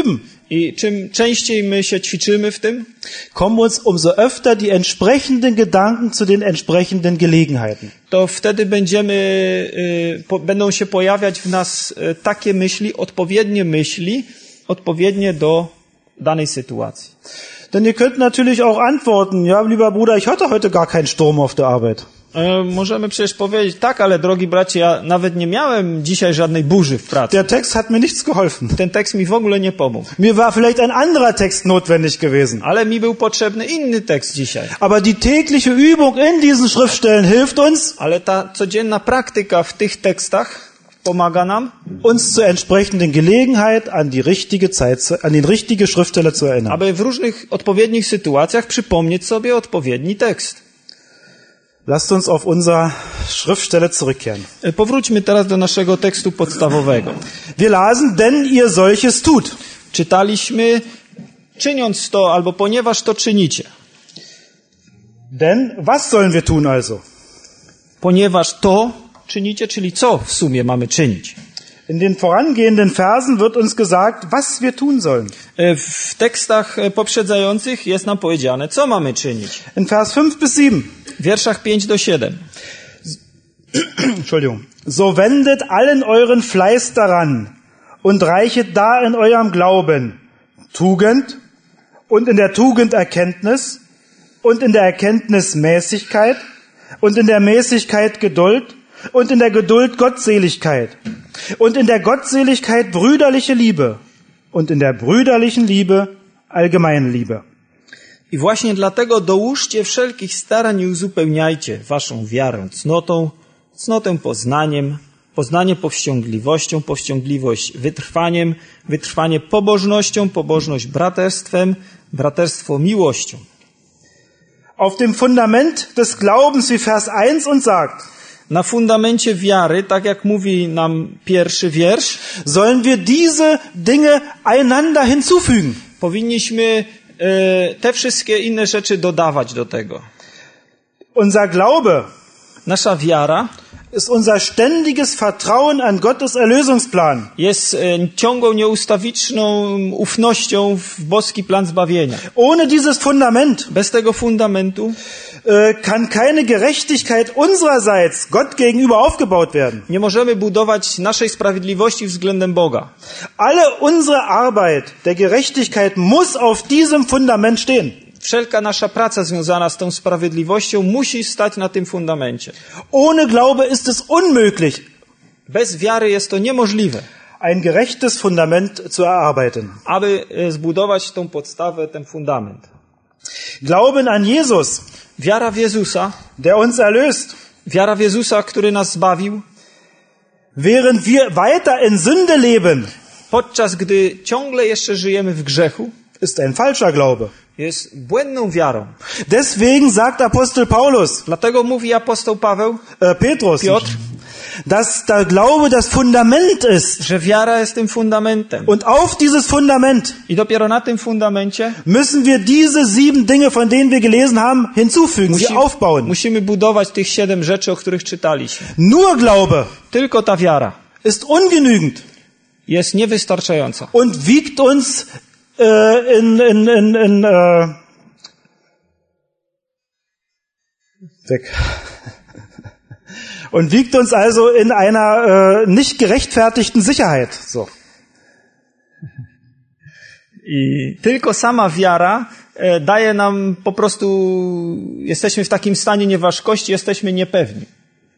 I czym częściej my się ćwiczymy w tym, kommen uns umso öfter die entsprechenden Gedanken zu den entsprechenden Gelegenheiten. to wtedy będą się pojawiać w nas takie myśli, odpowiednie do danej sytuacji. Denn ihr könnt natürlich auch antworten, ja, lieber Bruder, ich hatte heute gar keinen Sturm auf der Arbeit. Możemy przecież powiedzieć, tak, ale drogi bracie, ja nawet nie miałem dzisiaj żadnej burzy w pracy. Der Text hat mir nichts geholfen. Ten tekst mi w ogóle nie pomógł. Mir war vielleicht ein anderer Text notwendig gewesen. Ale mi był potrzebny inny tekst dzisiaj. Aber die tägliche Übung in diesen Schriftstellen hilft uns, Ale ta codzienna praktyka w tych tekstach pomaga nam, uns zur entsprechenden Gelegenheit an die richtige Zeit, an den richtige Schriftsteller zu erinnern. aby w różnych odpowiednich sytuacjach przypomnieć sobie odpowiedni tekst. Lasst uns auf unser Schriftstelle zurückkehren. Powróćmy teraz do naszego tekstu podstawowego. Wir lasen, denn ihr solches tut. Czytaliśmy, czyniąc to, albo ponieważ to czynicie. Denn was sollen wir tun also? Ponieważ to czynicie, czyli co w sumie mamy czynić? In den vorangehenden Versen wird uns gesagt, was wir tun sollen. W tekstach poprzedzających jest nam powiedziane, co mamy czynić. In Vers 5 bis 7. W wierszach 5 do 7. Entschuldigung. So wendet allen euren Fleiß daran und reichet da in eurem Glauben Tugend und in der Tugend Erkenntnis und in der Erkenntnis Mäßigkeit und in der Mäßigkeit Geduld und in der Geduld Gottseligkeit und in der Gottseligkeit brüderliche Liebe und in der brüderlichen Liebe allgemeine Liebe. I właśnie dlatego dołóżcie wszelkich starań i uzupełniajcie waszą wiarę cnotą, cnotę poznaniem, poznanie powściągliwością, powściągliwość wytrwaniem, wytrwanie pobożnością, pobożność braterstwem, braterstwo miłością. Auf dem Fundament des Glaubens, wie Vers 1 uns sagt, Na fundamencie wiary, tak jak mówi nam pierwszy wiersz, sollen wir diese Dinge einander hinzufügen. powinniśmy te wszystkie inne rzeczy dodawać do tego. Unser Glaube Nasza wiara ist unser ständiges Vertrauen an Gottes Erlösungsplan. jest ciągłą, nieustawiczną ufnością w boski plan zbawienia. Ohne dieses Fundament Bez tego fundamentu kann keine Gerechtigkeit unsererseits Gott gegenüber aufgebaut werden. nie możemy budować naszej sprawiedliwości względem Boga. Alle unsere Arbeit der Gerechtigkeit muss auf diesem Fundament stehen. Wszelka nasza praca związana z tą sprawiedliwością musi stać na tym fundamencie. Ohne Glaube ist es unmöglich, Bez wiary jest to niemożliwe, ein gerechtes Fundament zu erarbeiten. aby zbudować tą podstawę, ten fundament. Glauben an Jesus, Wiara w Jezusa, der uns erlöst, wiara w Jezusa, który nas zbawił, während wir weiter in Sünde leben, podczas gdy ciągle jeszcze żyjemy w grzechu, ist ein falscher Glaube. jest błędną wiarą. Deswegen sagt Apostel Paulus, Dlatego mówi apostoł Paweł, Petrus, Piotr, dass der Glaube das Fundament ist. że wiara jest tym fundamentem. Und auf dieses Fundament I dopiero na tym fundamencie müssen wir diese 7 Dinge, von denen wir gelesen haben, hinzufügen, sie aufbauen. musimy budować tych 7 rzeczy, o których czytaliśmy. Nur Glaube Tylko ta wiara ist ungenügend jest niewystarczająca. und wiegt uns weg. Und wiegt uns also in einer nicht gerechtfertigten Sicherheit. So. I tylko sama wiara daje nam po prostu, jesteśmy w takim stanie nieważkości, jesteśmy niepewni.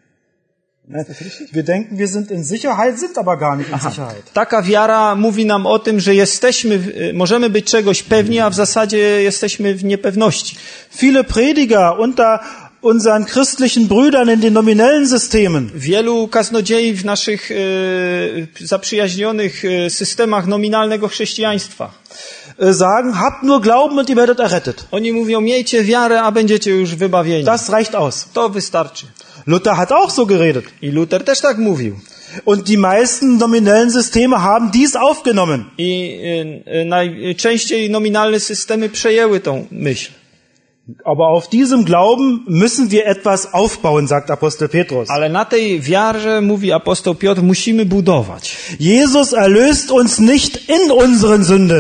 Wir denken, wir sind in Sicherheit, sind aber gar nicht in Sicherheit. Taka wiara mówi nam o tym, że możemy być czegoś pewni, a w zasadzie jesteśmy w niepewności. Viele Prediger unter unseren christlichen Brüdern in den nominellen Systemen Wielu kaznodziei w naszych zaprzyjaźnionych systemach nominalnego chrześcijaństwa sagen, habt nur Glauben und ihr werdet errettet. oni mówią, miejcie wiarę, a będziecie już wybawieni. Das reicht aus. To wystarczy. Luther hat auch so geredet. I Luther też tak mówił. Und die meisten nominellen Systeme haben dies aufgenommen. I najczęściej nominalne systemy przejęły tą myśl. Aber auf diesem Glauben müssen wir etwas aufbauen, sagt Apostel Petrus. Ale na tej wiarze, mówi apostoł Piotr, musimy budować. Jesus erlöst uns nicht in unseren Sünden.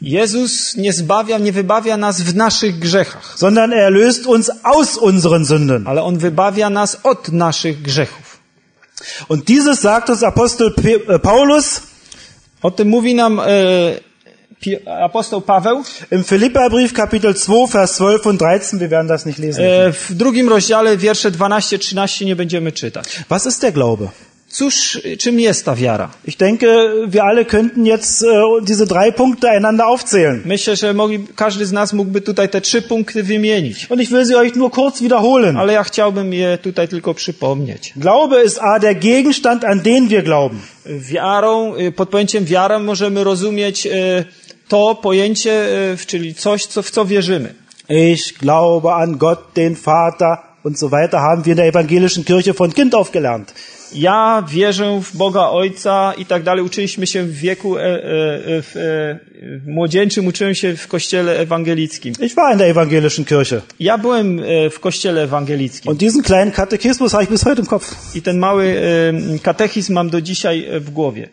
Jezus nie zbawia, nie wybawia nas w naszych grzechach, sondern er löst uns aus unseren Sünden. ale On wybawia nas od naszych grzechów. Und dieses sagt uns Apostel Paulus O tym mówi nam apostoł Paweł im Philipperbrief Kapitel 2, Vers 12 und 13. Wir werden das nicht lesen. w 2 rozdziale, wiersze 12-13 nie będziemy czytać. Was ist der Glaube? Cóż, czym jest ta wiara? Ich denke, wir alle könnten jetzt diese 3 Punkte einander aufzählen. Myślę, że każdy z nas mógłby tutaj te 3 punkty wymienić. Und ich will sie euch nur kurz wiederholen. Ale ja chciałbym je tutaj tylko przypomnieć. Glaube ist der Gegenstand, an den wir glauben. Wiarą, pod pojęciem wiara możemy rozumieć to pojęcie, czyli coś, w co wierzymy. Ich glaube an Gott, den Vater und so weiter, haben wir in der evangelischen Kirche von Kind auf gelernt. Ja wierzę w Boga Ojca i tak dalej. Uczyliśmy się w wieku młodzieńczym, uczyłem się w kościele ewangelickim. Ich war in der evangelischen Kirche. Ja byłem w kościele ewangelickim. Und diesen kleinen Katechismus habe ich bis heute im Kopf. I ten mały katechizm mam do dzisiaj w głowie.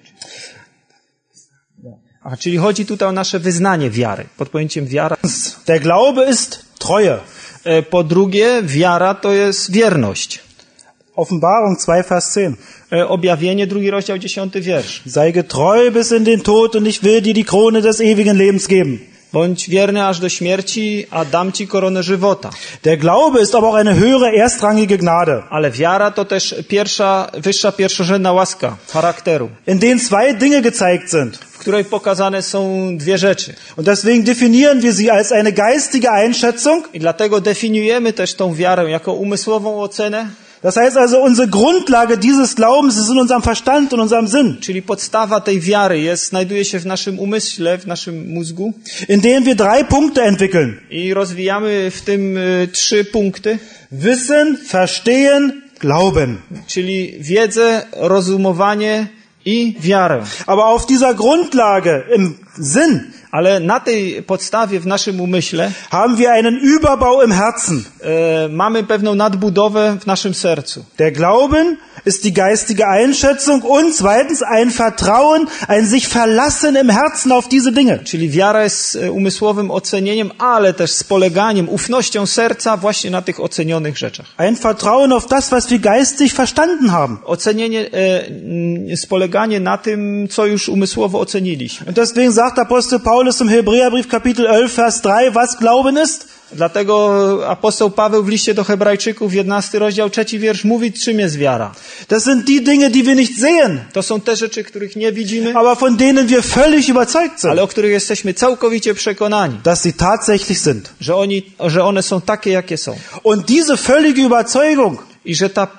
Czyli chodzi tutaj o nasze wyznanie wiary. Pod pojęciem wiara. Der Glaube ist Treue. Po drugie, wiara to jest wierność. Offenbarung 2, Vers 10. Objawienie, 2 rozdział, 10 wiersz. Sei getreu bis in den Tod und ich will dir die Krone des ewigen Lebens geben. Bądź wierny aż do śmierci, a dam ci koronę żywota. Der Glaube ist aber auch eine höhere erstrangige Gnade. Ale wiara to też wyższa pierwszorzędna łaska charakteru, In denen 2 Dinge gezeigt sind. w której pokazane są 2 rzeczy. Und deswegen definieren wir sie als eine geistige Einschätzung. I dlatego definiujemy też tą wiarę jako umysłową ocenę. Das heißt also, unsere Grundlage dieses Glaubens ist in unserem Verstand und unserem Sinn. Czyli podstawa tej wiary znajduje się w naszym umyśle, w naszym mózgu. In dem wir 3 Punkte entwickeln. I rozwijamy w tym 3 punkty. Wissen, verstehen, glauben. Czyli wiedzę, rozumowanie i wiarę. Aber auf dieser Grundlage im Sinn Ale na tej podstawie w naszym umyśle haben wir einen Überbau im Herzen. Mamy pewną nadbudowę w naszym sercu. Der Glauben ist die geistige Einschätzung und zweitens ein Vertrauen, ein sich verlassen im Herzen auf diese Dinge. Czyli wiara jest umysłowym ocenieniem, ale też z poleganiem, ufnością serca właśnie na tych ocenionych rzeczach. Ein Vertrauen auf das, was wir geistig verstanden haben. Ocenienie, spoleganie na tym, co już umysłowo oceniliśmy. Und deswegen sagt Apostel Paulus im Hebräerbrief Kapitel 11 Vers 3, was Glauben ist? Dlatego apostoł Paweł w liście do Hebrajczyków, 11 rozdział, 3 wiersz mówi, czym jest wiara. Das sind die Dinge, die wir nicht sehen, To są te rzeczy, których nie widzimy, aber von denen wir völlig überzeugt sind, ale o których jesteśmy całkowicie przekonani, dass sie tatsächlich sind. że one są takie, jakie są. Und diese völlige Überzeugung I że ta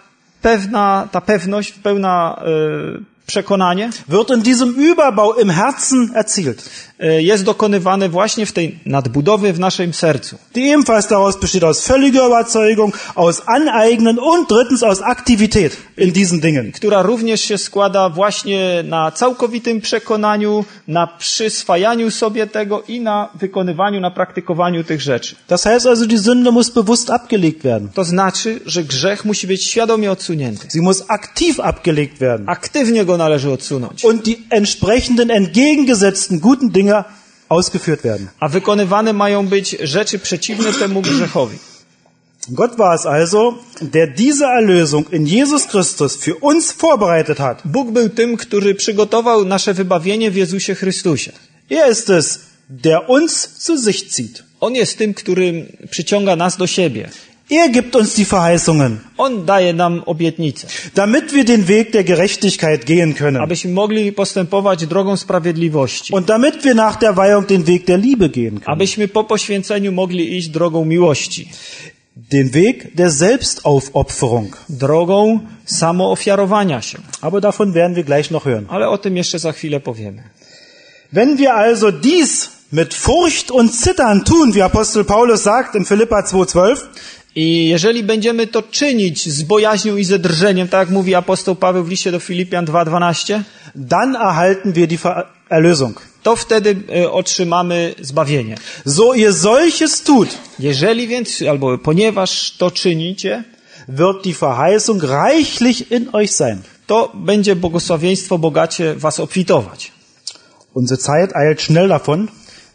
pewność, pełna przekonanie wird in diesem Überbau im Herzen erzielt, jest dokonywane właśnie w tej nadbudowie w naszym sercu. die ebenfalls daraus besteht, aus völliger Überzeugung, aus Aneignen und drittens aus Aktivität in diesen Dingen. Która również się składa właśnie na całkowitym przekonaniu, na przyswajaniu sobie tego i na wykonywaniu, na praktykowaniu tych rzeczy. Das heißt also, die Sünde muss bewusst abgelegt werden. To znaczy, że grzech musi być świadomie odsunięty. Sie muss aktiv abgelegt werden. Aktywnie go należy odsunąć. Und die entsprechenden entgegengesetzten guten Dinge ausgeführt werden. A wykonywane mają być rzeczy przeciwne temu grzechowi. Gott war es also, der diese Erlösung in Jesus Christus für uns vorbereitet hat. Bóg był tym, który przygotował nasze wybawienie w Jezusie Chrystusie. Er ist es, der uns zu sich zieht. On jest tym, który przyciąga nas do siebie. Er gibt uns die Verheißungen, On daje nam obietnicę, damit wir den Weg der Gerechtigkeit gehen können. abyśmy mogli postępować drogą sprawiedliwości. Und damit wir nach der Weihung den Weg der Liebe gehen können. Abyśmy po poświęceniu mogli iść drogą miłości. Den Weg der Selbstaufopferung. Drogą samoofiarowania się. Aber davon werden wir gleich noch hören. Ale o tym jeszcze za chwilę powiemy. Wenn wir also dies mit Furcht und Zittern tun, wie Apostel Paulus sagt in Philippa 2,12, I jeżeli będziemy to czynić z bojaźnią i ze drżeniem, tak jak mówi apostoł Paweł w liście do Filipian 2:12, dann erhalten wir die Erlösung. to wtedy otrzymamy zbawienie. So ihr solches tut, Jeżeli więc, albo ponieważ to czynicie, wird die Verheißung reichlich in euch sein. to będzie błogosławieństwo bogacie was obfitować. Unsere Zeit eilt schnell davon.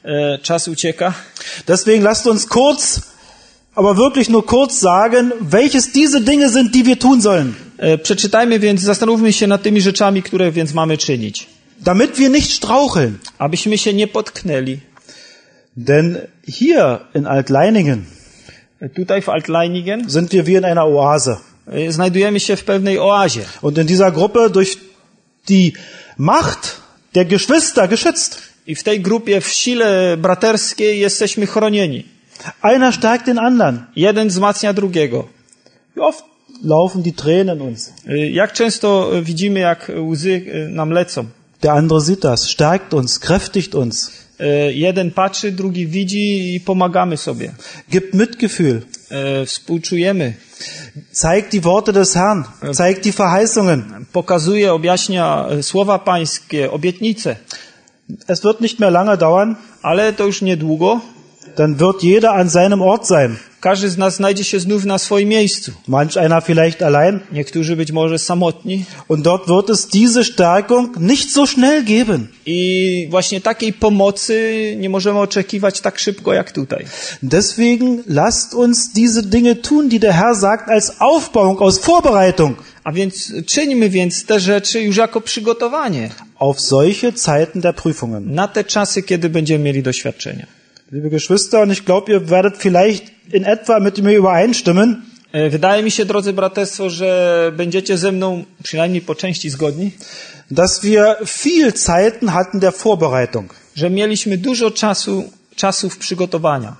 Czas ucieka. Deswegen lasst uns kurz, aber wirklich nur kurz sagen, welches diese Dinge sind, die wir tun sollen. Przeczytajmy więc, zastanówmy się nad tymi rzeczami, które więc mamy czynić. Damit wir nicht straucheln. Abyśmy się nie potknęli. Denn hier in Altleiningen Tutaj w Altleiningen sind wir wie in einer Oase. znajdujemy się w pewnej oazie. Und in dieser Gruppe durch die Macht der Geschwister geschützt. I w tej grupie, w sile braterskiej jesteśmy chronieni. Einer stärkt den anderen. Jeden wzmacnia drugiego. Wie oft laufen die Tränen uns. Jak często widzimy, jak łzy nam lecą. Der andere sieht das, stärkt uns, kräftigt uns. Jeden patrzy, drugi widzi i pomagamy sobie. Gibt Mitgefühl. Współczujemy. Zeigt die Worte des Herrn. Zeigt die Verheißungen. Pokazuje, objaśnia słowa pańskie, obietnice. Es wird nicht mehr lange dauern, Ale to już niedługo. dann wird jeder an seinem Ort sein. Każdy z nas znajdzie się znów na swoim miejscu. Manch einer vielleicht allein. Niektórzy być może samotni. Und dort wird es diese Stärkung nicht so schnell geben. I właśnie takiej pomocy nie możemy oczekiwać tak szybko jak tutaj. Deswegen lasst uns diese Dinge tun, die der Herr sagt, als Aufbauung, aus Vorbereitung. A więc czyńmy więc te rzeczy już jako przygotowanie Auf solche Zeiten der Prüfungen. na te czasy, kiedy będziemy mieli doświadczenia. Liebe Geschwister, und ich glaube, ihr werdet vielleicht in etwa mit mir übereinstimmen, Wydaje mi się, drodzy braterstwo, że będziecie ze mną przynajmniej po części zgodni, dass wir viel Zeiten hatten der Vorbereitung, że mieliśmy dużo czasów przygotowania,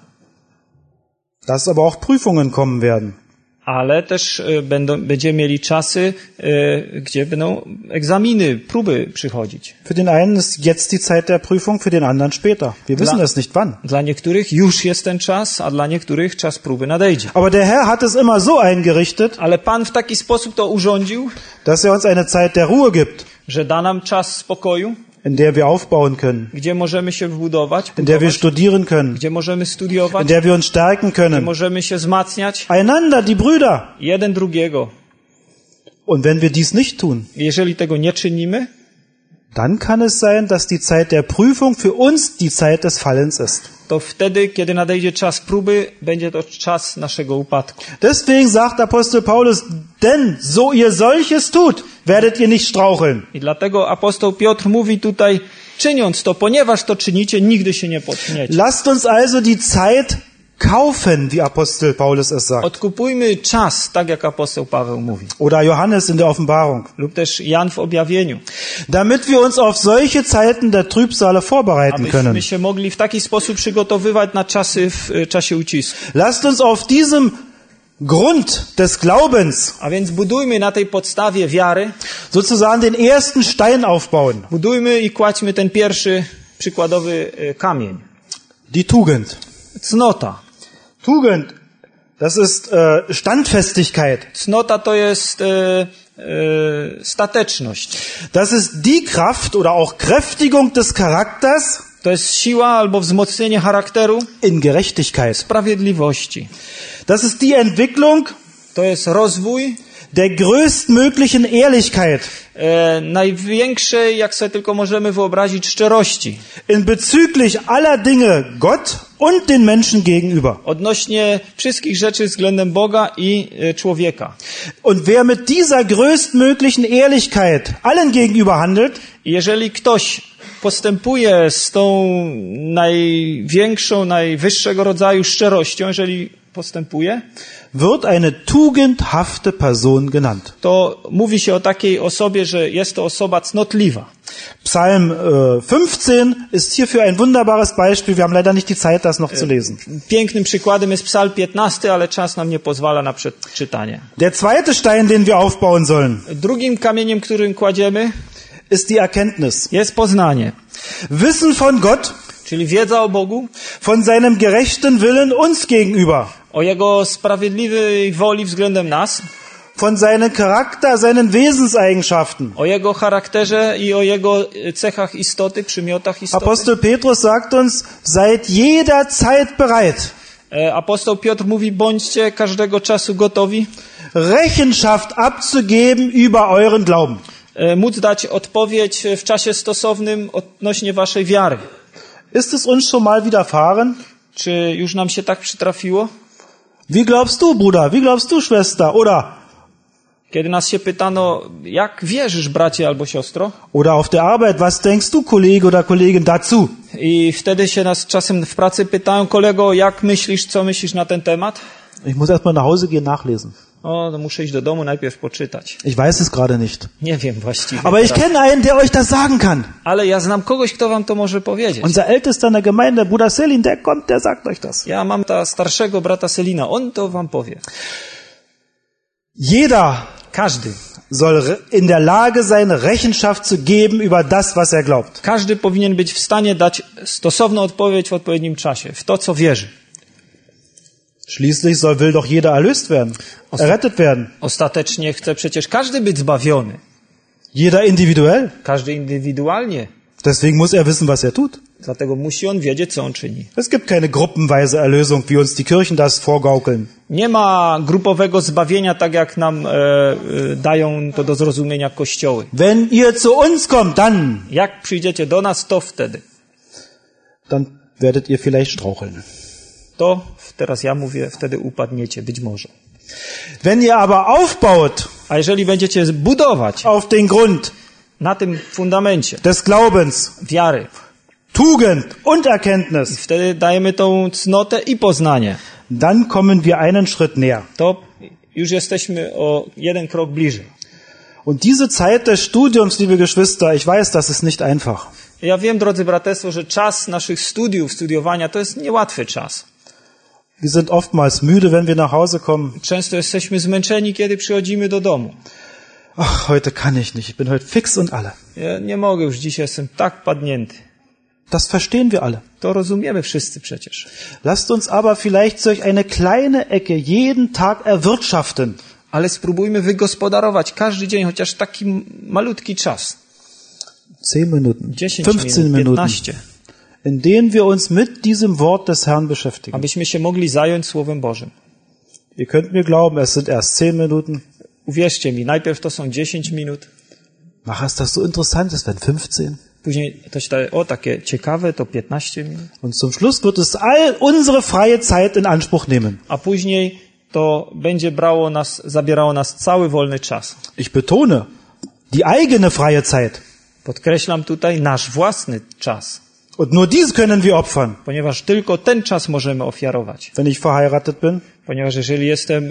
dass aber auch Prüfungen kommen werden. ale też będziemy mieli czasy, gdzie będą egzaminy, próby przychodzić. Für den einen ist jetzt die Zeit der Prüfung, für den anderen später. Wir wissen es nicht wann. Dla niektórych już jest ten czas, a dla niektórych czas próby nadejdzie. Aber der Herr hat es immer so eingerichtet, Ale Pan w taki sposób to urządził, dass er uns eine Zeit der Ruhe gibt, że da nam czas spokoju, in der wir aufbauen können, gdzie możemy się wbudować, in der wir studieren können, gdzie możemy studiować, in der wir uns stärken gdzie können. możemy się wzmacniać Einander, die Brüder. jeden drugiego. Und wenn wir dies nicht tun, Jeżeli tego nie czynimy, dann kann es sein, dass die Zeit der Prüfung für uns die Zeit des Fallens ist. to wtedy, kiedy nadejdzie czas próby, będzie to czas naszego upadku. Deswegen sagt Apostel Paulus, denn so ihr solches tut, werdet ihr nicht straucheln. I dlatego apostoł Piotr mówi tutaj, czyniąc to, ponieważ to czynicie, nigdy się nie potkniecie. Lasst uns also die Zeit kaufen, wie Apostel Paulus es sagt. Odkupujmy czas, tak jak apostoł Paweł mówi. Oder Johannes in der Offenbarung. Lub też Jan w objawieniu. Damit wir uns auf solche Zeiten der Trübsale vorbereiten können. Abyśmy się mogli w taki sposób przygotowywać na czasy w czasie ucisku. Lasst uns auf diesem Grund des Glaubens A więc budujmy na tej podstawie wiary, sozusagen den ersten Stein aufbauen. budujmy i kładźmy ten pierwszy przykładowy kamień. Die Tugend. Cnota. Tugend, das ist Standfestigkeit. Cnota to jest stateczność. Das ist die Kraft oder auch Kräftigung des Charakters To jest siła albo wzmocnienie charakteru in Gerechtigkeit. sprawiedliwości. Das ist die Entwicklung To jest rozwój der größtmöglichen Ehrlichkeit największej, jak sobie tylko możemy wyobrazić, szczerości. in bezüglich aller Dinge Gott und den Menschen gegenüber. Odnośnie wszystkich rzeczy względem Boga i człowieka. Und wer mit dieser größtmöglichen Ehrlichkeit allen gegenüber handelt, I jeżeli ktoś postępuje z tą największą, najwyższego rodzaju szczerością, jeżeli postępuje, wird eine tugendhafte Person genannt. to mówi się o takiej osobie, że jest to osoba cnotliwa. Psalm 15 ist hierfür ein wunderbares Beispiel. Wir haben leider nicht die Zeit, das noch zu lesen. Pięknym przykładem jest Psalm 15, ale czas nam nie pozwala na przeczytanie. Der zweite Stein, den wir aufbauen sollen, Drugim kamieniem, którym kładziemy, ist die Erkenntnis. jest poznanie, Wissen von Gott, czyli wiedza o Bogu, von seinem gerechten Willen uns gegenüber, o Jego sprawiedliwej woli względem nas, von seinem Charakter, seinen Wesenseigenschaften. o Jego charakterze i o Jego cechach istoty, przymiotach istoty. Apostel Petrus sagt uns, seid jederzeit bereit, Apostoł Piotr mówi, bądźcie każdego czasu gotowi, Rechenschaft abzugeben über euren Glauben. móc dać odpowiedź w czasie stosownym odnośnie waszej wiary. Ist es uns schon mal widerfahren? Czy już nam się tak przytrafiło? Wie glaubst du, Bruder? Wie glaubst du, Schwester? Kiedy nas się pytano, jak wierzysz, bracie albo siostro? Oder auf der Arbeit, was denkst du, Kollege oder Kollegin, dazu? I wtedy się nas czasem w pracy pytają, kolego, jak myślisz, co myślisz na ten temat? Ich muss erstmal nach Hause gehen, nachlesen. O, no muszę iść do domu, najpierw poczytać. Ich weiß es gerade nicht. Nie wiem właściwie. Aber ich kenne einen, der euch das sagen kann. Ale ja znam kogoś, kto wam to może powiedzieć. Unser Ältester in der Gemeinde, Bruder Selin, der kommt, der sagt euch das. Ja mam starszego brata Selina, on to wam powie. Każdy soll in der Lage sein, Rechenschaft zu geben über das, was er glaubt. Każdy powinien być w stanie dać stosowną odpowiedź w odpowiednim czasie, w to, co wierzy. Schließlich will doch jeder erlöst werden, errettet werden. Ostatecznie chce przecież każdy być zbawiony. Jeder individuell. Każdy indywidualnie. Deswegen muss er wissen, was er tut. Dlatego musi on wiedzieć, co on czyni. Es gibt keine gruppenweise Erlösung, wie uns die Kirchen das vorgaukeln. Nie ma grupowego zbawienia, tak jak nam dają to do zrozumienia kościoły. Wenn ihr zu uns kommt, dann Jak przyjdziecie do nas, to wtedy. Dann werdet ihr vielleicht straucheln. To, teraz ja mówię, wtedy upadniecie, być może. Wenn ihr aber aufbaut, A jeżeli będziecie budować auf den Grund na tym fundamencie des Glaubens, wiary, Tugend und Erkenntnis, wtedy dajemy tą cnotę i poznanie. dann kommen wir einen Schritt näher. To już jesteśmy o jeden krok bliżej. Und diese Zeit des Studiums, liebe Geschwister, ich weiß, das ist nicht einfach. Ja wiem, drodzy braterstwo, że czas naszych studiów, studiowania to jest niełatwy czas. Wir sind oftmals müde, wenn wir nach Hause kommen. Często jesteśmy zmęczeni, kiedy przychodzimy do domu. Ach, heute kann ich nicht. Ich bin heute fix und alle. Ja nie mogę już dzisiaj, jestem tak padnięty. Das verstehen wir alle. To rozumiemy wszyscy przecież. Lasst uns aber vielleicht solch eine kleine Ecke jeden Tag erwirtschaften. Ale spróbujmy wygospodarować każdy dzień chociaż taki malutki czas. 10 Minuten, 10 15 minut, Minuten, 15. in denen wir uns mit diesem Wort des Herrn beschäftigen. Abyśmy się mogli zająć Słowem Bożym. Ihr könnt mir glauben, es sind erst 10 Minuten. Uwierzcie mi, najpierw to są 10 minut. Nachher ist das so interessant, es werden 15. Później to się daje, takie ciekawe, to 15 minut. Und zum Schluss wird es all unsere freie Zeit in Anspruch nehmen. A później to będzie zabierało nas cały wolny czas. Ich betone, die eigene freie Zeit. Podkreślam tutaj nasz własny czas. Und nur dies können wir opfern. Ponieważ tylko ten czas możemy ofiarować. Wenn ich verheiratet bin. Ponieważ jeżeli jestem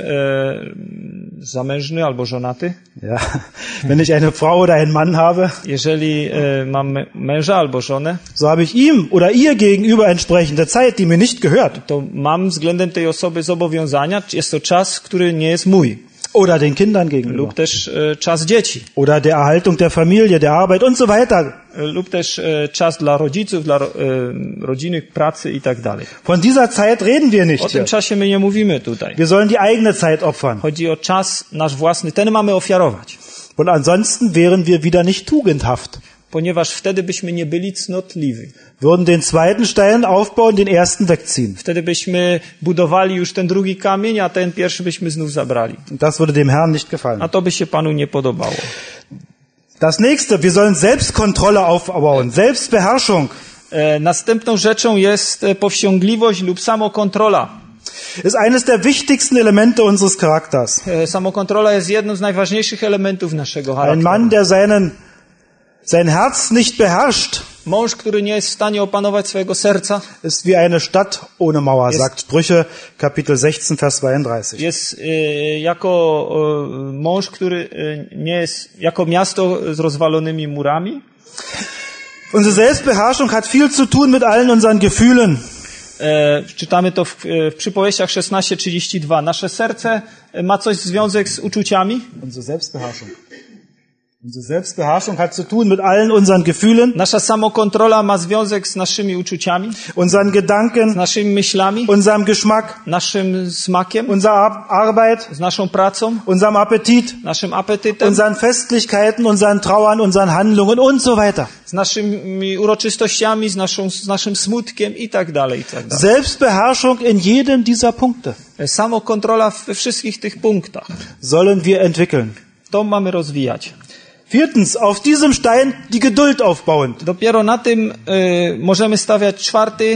zamężny albo żonaty. Ja, wenn ich eine Frau oder einen Mann habe. Jeżeli mam męża albo żonę. So habe ich ihm oder ihr gegenüber entsprechende Zeit, die mir nicht gehört. To mam względem tej osoby zobowiązania. Jest to czas, który nie jest mój. Oder den Kindern gegenüber. Lub też czas dzieci. Oder der Erhaltung der Familie, der Arbeit und so weiter. Lub też czas dla rodziców, dla rodziny, pracy i tak dalej. Von dieser Zeit reden wir nicht. O tym czasie my nie mówimy tutaj. Wir sollen die eigene Zeit opfern. Chodzi o czas nasz własny, ten mamy ofiarować. Und ansonsten wären wir wieder nicht tugendhaft. Ponieważ wtedy byśmy nie byli cnotliwi. Würden den zweiten Stein aufbauen, den ersten wegziehen. Wtedy byśmy budowali już ten drugi kamień, a ten pierwszy byśmy znów zabrali. Das würde dem Herrn nicht gefallen. A to by się Panu nie podobało. Das nächste, wir sollen Selbstkontrolle aufbauen, Selbstbeherrschung. Następną rzeczą jest powściągliwość lub samokontrola. Ist eines der wichtigsten Elemente unseres Charakters. Samokontrola jest jednym z najważniejszych elementów naszego charakteru. Ein Mann, der sein Herz nicht beherrscht, mąż, który nie jest w stanie opanować swojego serca, ist wie eine Stadt ohne Mauer, sagt Sprüche, Kapitel 16, Vers 32. Jest jako mąż, który nie jest, jako miasto z rozwalonymi murami. Unsere Selbstbeherrschung hat viel zu tun mit allen unseren Gefühlen. Czytamy to w przypowieściach 16:32. Nasze serce ma coś związek z uczuciami. Unsere Selbstbeherrschung hat zu tun mit allen unseren Gefühlen. Nasza samokontrola ma związek z naszymi uczuciami, unseren Gedanken, z naszymi myślami, unserem Geschmack, naszym smakiem, unserer Arbeit, z naszą pracą, unserem Appetit, naszym apetytem, unseren Festlichkeiten, unseren Trauern, unseren Handlungen und so weiter. z naszymi uroczystościami, z naszym smutkiem i tak dalej, i tak dalej. Selbstbeherrschung in jedem dieser Punkte Samokontrola we wszystkich tych punktach. sollen wir entwickeln. To mamy rozwijać. Viertens, auf diesem Stein die Geduld aufbauen. Dopiero na tym możemy stawiać czwarty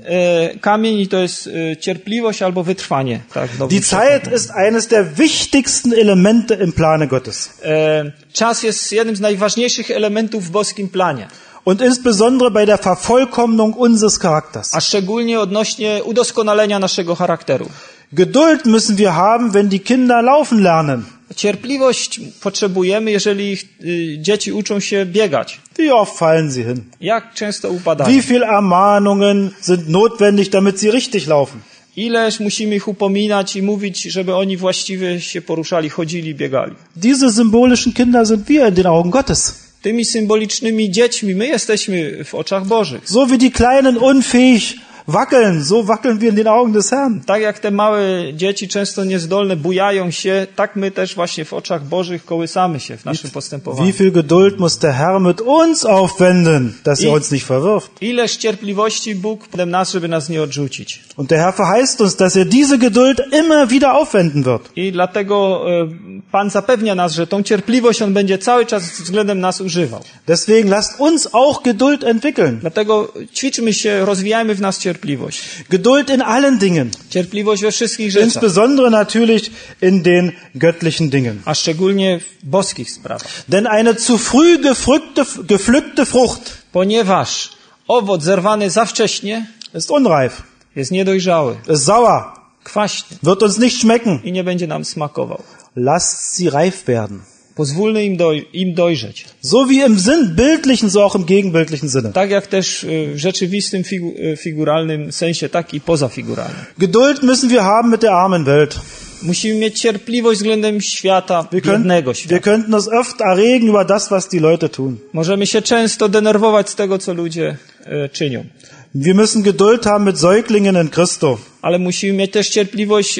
kamień i to jest cierpliwość albo wytrwanie. Tak, Die Zeit ist eines der wichtigsten Elemente im Plane Gottes. Czas jest jednym z najważniejszych elementów w boskim planie. Und insbesondere bei der Vervollkommnung unseres Charakters. A szczególnie odnośnie udoskonalenia naszego charakteru. Geduld müssen wir haben, wenn die Kinder laufen lernen. Cierpliwość potrzebujemy, jeżeli dzieci uczą się biegać. Wie oft fallen sie hin? Jak często upadają? Wie viele Ermahnungen sind notwendig, damit sie richtig laufen? Ileż musimy ich upominać i mówić, żeby oni właściwie się poruszali, chodzili, biegali. Diese symbolischen Kinder sind wir in den Augen Gottes. Tymi symbolicznymi dziećmi my jesteśmy w oczach Bożych. So wie die Kleinen unfähig wackeln, so wackeln wir in den Augen des Herrn. Tak jak te małe dzieci często niezdolne bujają się, tak my też właśnie w oczach Bożych kołysamy się w naszym postępowaniu. Wie viel Geduld muss der Herr mit uns aufwenden, dass er uns nicht verwirft. Ileż cierpliwości Bóg potem nas, żeby nas nie odrzucić. Und der Herr verheißt uns, dass er diese Geduld immer wieder aufwenden wird. I dlatego Pan zapewnia nas, że tą cierpliwość On będzie cały czas względem nas używał. Deswegen lasst uns auch Geduld entwickeln. Dlatego ćwiczmy się, rozwijajmy w nas cierpliwość. Geduld in allen Dingen. Cierpliwość we wszystkich rzeczach. Insbesondere natürlich in den göttlichen Dingen. A szczególnie w boskich sprawach. Denn eine zu früh gepflückte Frucht Ponieważ owoc zerwany za wcześnie ist unreif, jest niedojrzały, ist sauer, kwaśny wird uns nicht schmecken. i nie będzie nam smakował. Lasst sie reif werden. Pozwólmy im dojrzeć. So wie im sinnbildlichen, so auch im gegenbildlichen Sinne. Tak jak też w rzeczywistym, figuralnym sensie, tak i pozafiguralnym. Geduld müssen wir haben mit der armen Welt. Musimy mieć cierpliwość względem świata, biednego świata. Wir könnten uns oft erregen über das, was die Leute tun. Możemy się często denerwować z tego, co ludzie czynią. Wir müssen Geduld haben mit Säuglingen in Christo. Ale musimy mieć też cierpliwość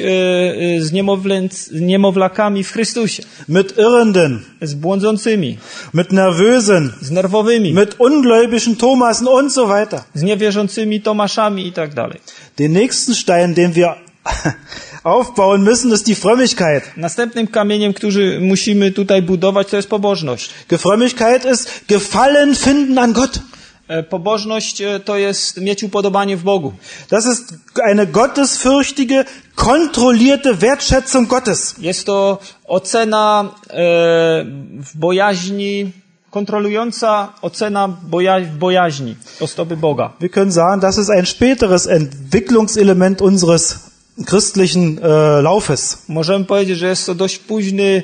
z niemowlakami w Chrystusie. Mit Irrenden. Z błądzącymi. Mit Nervösen. Z nerwowymi. Mit ungläubigen Thomasen und so weiter. Z niewierzącymi Tomaszami i tak dalej. Den nächsten Stein, den wir aufbauen müssen, ist die Frömmigkeit. Następnym kamieniem, który musimy tutaj budować, to jest pobożność. Frömmigkeit ist Gefallen finden an Gott. Pobożność to jest mieć upodobanie w Bogu. Das ist eine gottesfürchtige, kontrollierte Wertschätzung Gottes. Jest to ocena w bojaźni, kontrolująca ocena w bojaźni osoby Boga. Wir können sagen, das ist ein späteres Entwicklungselement unseres christlichen Laufes. Możemy powiedzieć, że jest to dość późny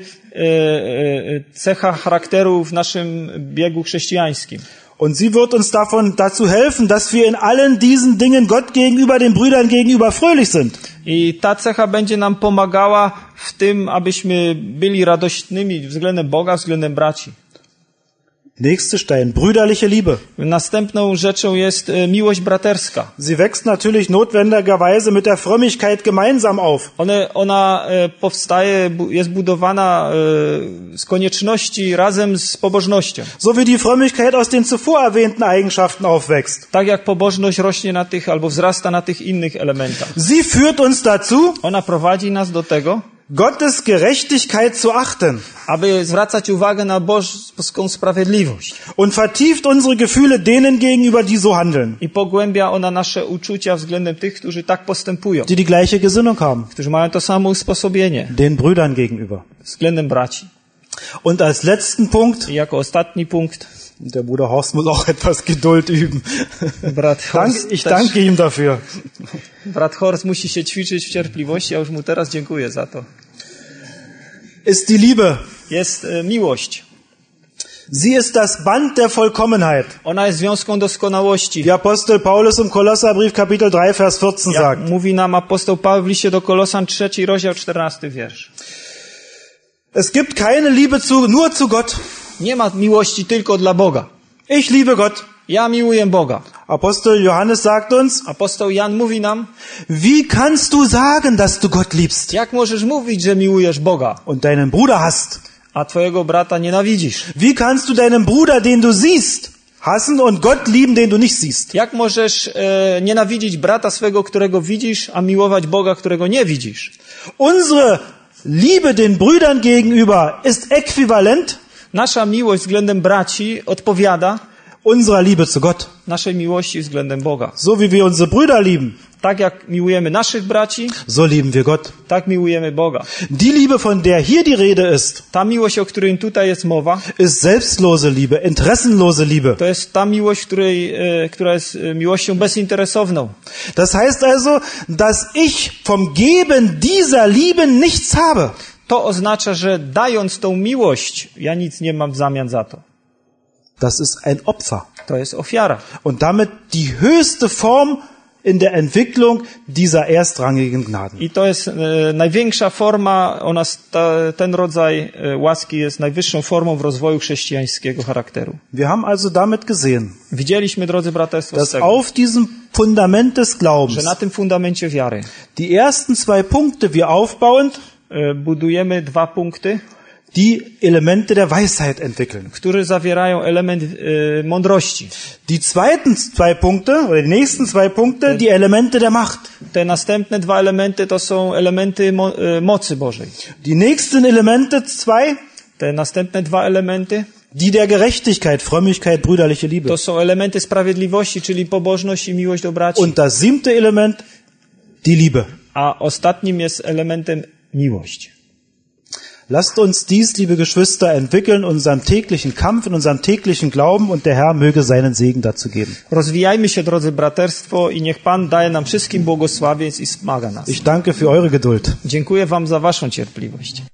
cecha charakteru w naszym biegu chrześcijańskim. Und sie wird uns dazu helfen, dass wir in allen diesen Dingen Gott gegenüber, den Brüdern gegenüber fröhlich sind. I ta cecha będzie nam pomagała w tym, abyśmy byli radośnymi względem Boga, względem braci. Nächster Stein, brüderliche Liebe. Następną rzeczą jest miłość braterska. Sie wächst natürlich notwendigerweise mit der Frömmigkeit gemeinsam auf. Ona powstaje, jest budowana z konieczności razem z pobożnością. So wie die Frömmigkeit aus den zuvor erwähnten Eigenschaften aufwächst. Tak jak pobożność rośnie na tych albo wzrasta na tych innych elementach. Sie führt uns dazu, ona prowadzi nas do tego, Gottes Gerechtigkeit zu achten. Aby zwracać uwagę na boską sprawiedliwość. Und vertieft unsere Gefühle denen gegenüber, die so handeln. I pogłębia ona nasze uczucia względem tych, którzy tak postępują. Die gleiche Gesinnung haben. Którzy mają to samo usposobienie. Den Brüdern gegenüber. Względem braci. Und als letzten Punkt. I jako ostatni punkt. Der Bruder Horst muss auch etwas Geduld üben. Brat Horst ich danke ihm dafür. Brat Horst musi się ćwiczyć w cierpliwości, ja już mu teraz dziękuję za to. Ist die Liebe. Jest miłość. Sie ist das Band der Vollkommenheit. Ona jest związką doskonałości. Wie Apostel Paulus im Kolosserbrief Kapitel 3 Vers 14 sagt. Mówi nam apostoł Paweł w liście do Kolosan 3 rozdział 14 wiersz. Es gibt keine Liebe nur zu Gott. Nie ma miłości tylko dla Boga. Ich liebe Gott. Ja miłuję Boga. Apostel Johannes sagt uns, apostoł Jan mówi nam, wie kannst du sagen, dass du Gott liebst? Jak możesz mówić, że miłujesz Boga? Und deinen Bruder hasst. A twojego brata nienawidzisz? Wie kannst du deinen Bruder, den du siehst, hassen und Gott lieben, den du nicht siehst? Jak możesz nienawidzić brata swego, którego widzisz, a miłować Boga, którego nie widzisz? Unsere Liebe den Brüdern gegenüber ist äquivalent. Nasza miłość względem braci odpowiada unserer Liebe zu Gott. naszej miłości względem Boga. So wie wir unsere Brüder lieben, Tak jak miłujemy naszych braci, so lieben wir Gott. tak miłujemy Boga. Die Liebe, von der hier die Rede ist, Ta miłość, o której tutaj jest mowa, ist selbstlose Liebe, interessenlose Liebe. to jest ta miłość, która jest miłością bezinteresowną. Das heißt also, dass ich vom Geben dieser Liebe nichts habe. To oznacza, że dając tą miłość, ja nic nie mam w zamian za to. Das ist ein Opfer. To jest ofiara. Und damit die höchste Form in der Entwicklung dieser erstrangigen Gnaden. I to jest największa forma, ten rodzaj łaski jest najwyższą formą w rozwoju chrześcijańskiego charakteru. Wir haben also damit gesehen, Widzieliśmy, drodzy braterstwo, z dass tego, auf diesem Fundament des że Glaubens na tym fundamencie wiary die ersten zwei Punkte wir aufbauend budujemy 2 punkty, die Elemente der Weisheit entwickeln. które zawierają element mądrości. Die zweiten zwei Punkte, oder die nächsten zwei Punkte, die Elemente der Macht. Te następne 2 elementy to są elementy mocy Bożej. Die nächsten Elemente zwei, Te następne 2 elementy die der Gerechtigkeit, Frömmigkeit, brüderliche Liebe. to są elementy sprawiedliwości, czyli pobożność i miłość do braci. Und das siebte Element, die Liebe. A ostatnim jest elementem miłość. Lasst uns dies, liebe Geschwister, entwickeln in unserem täglichen Kampf, in unserem täglichen Glauben, und der Herr möge seinen Segen dazu geben. Rozwijajmy się, drodzy braterstwo, i niech Pan daje nam wszystkim błogosławieństw i wspomaga nas. Ich danke für eure Geduld. Dziękuję wam za waszą cierpliwość.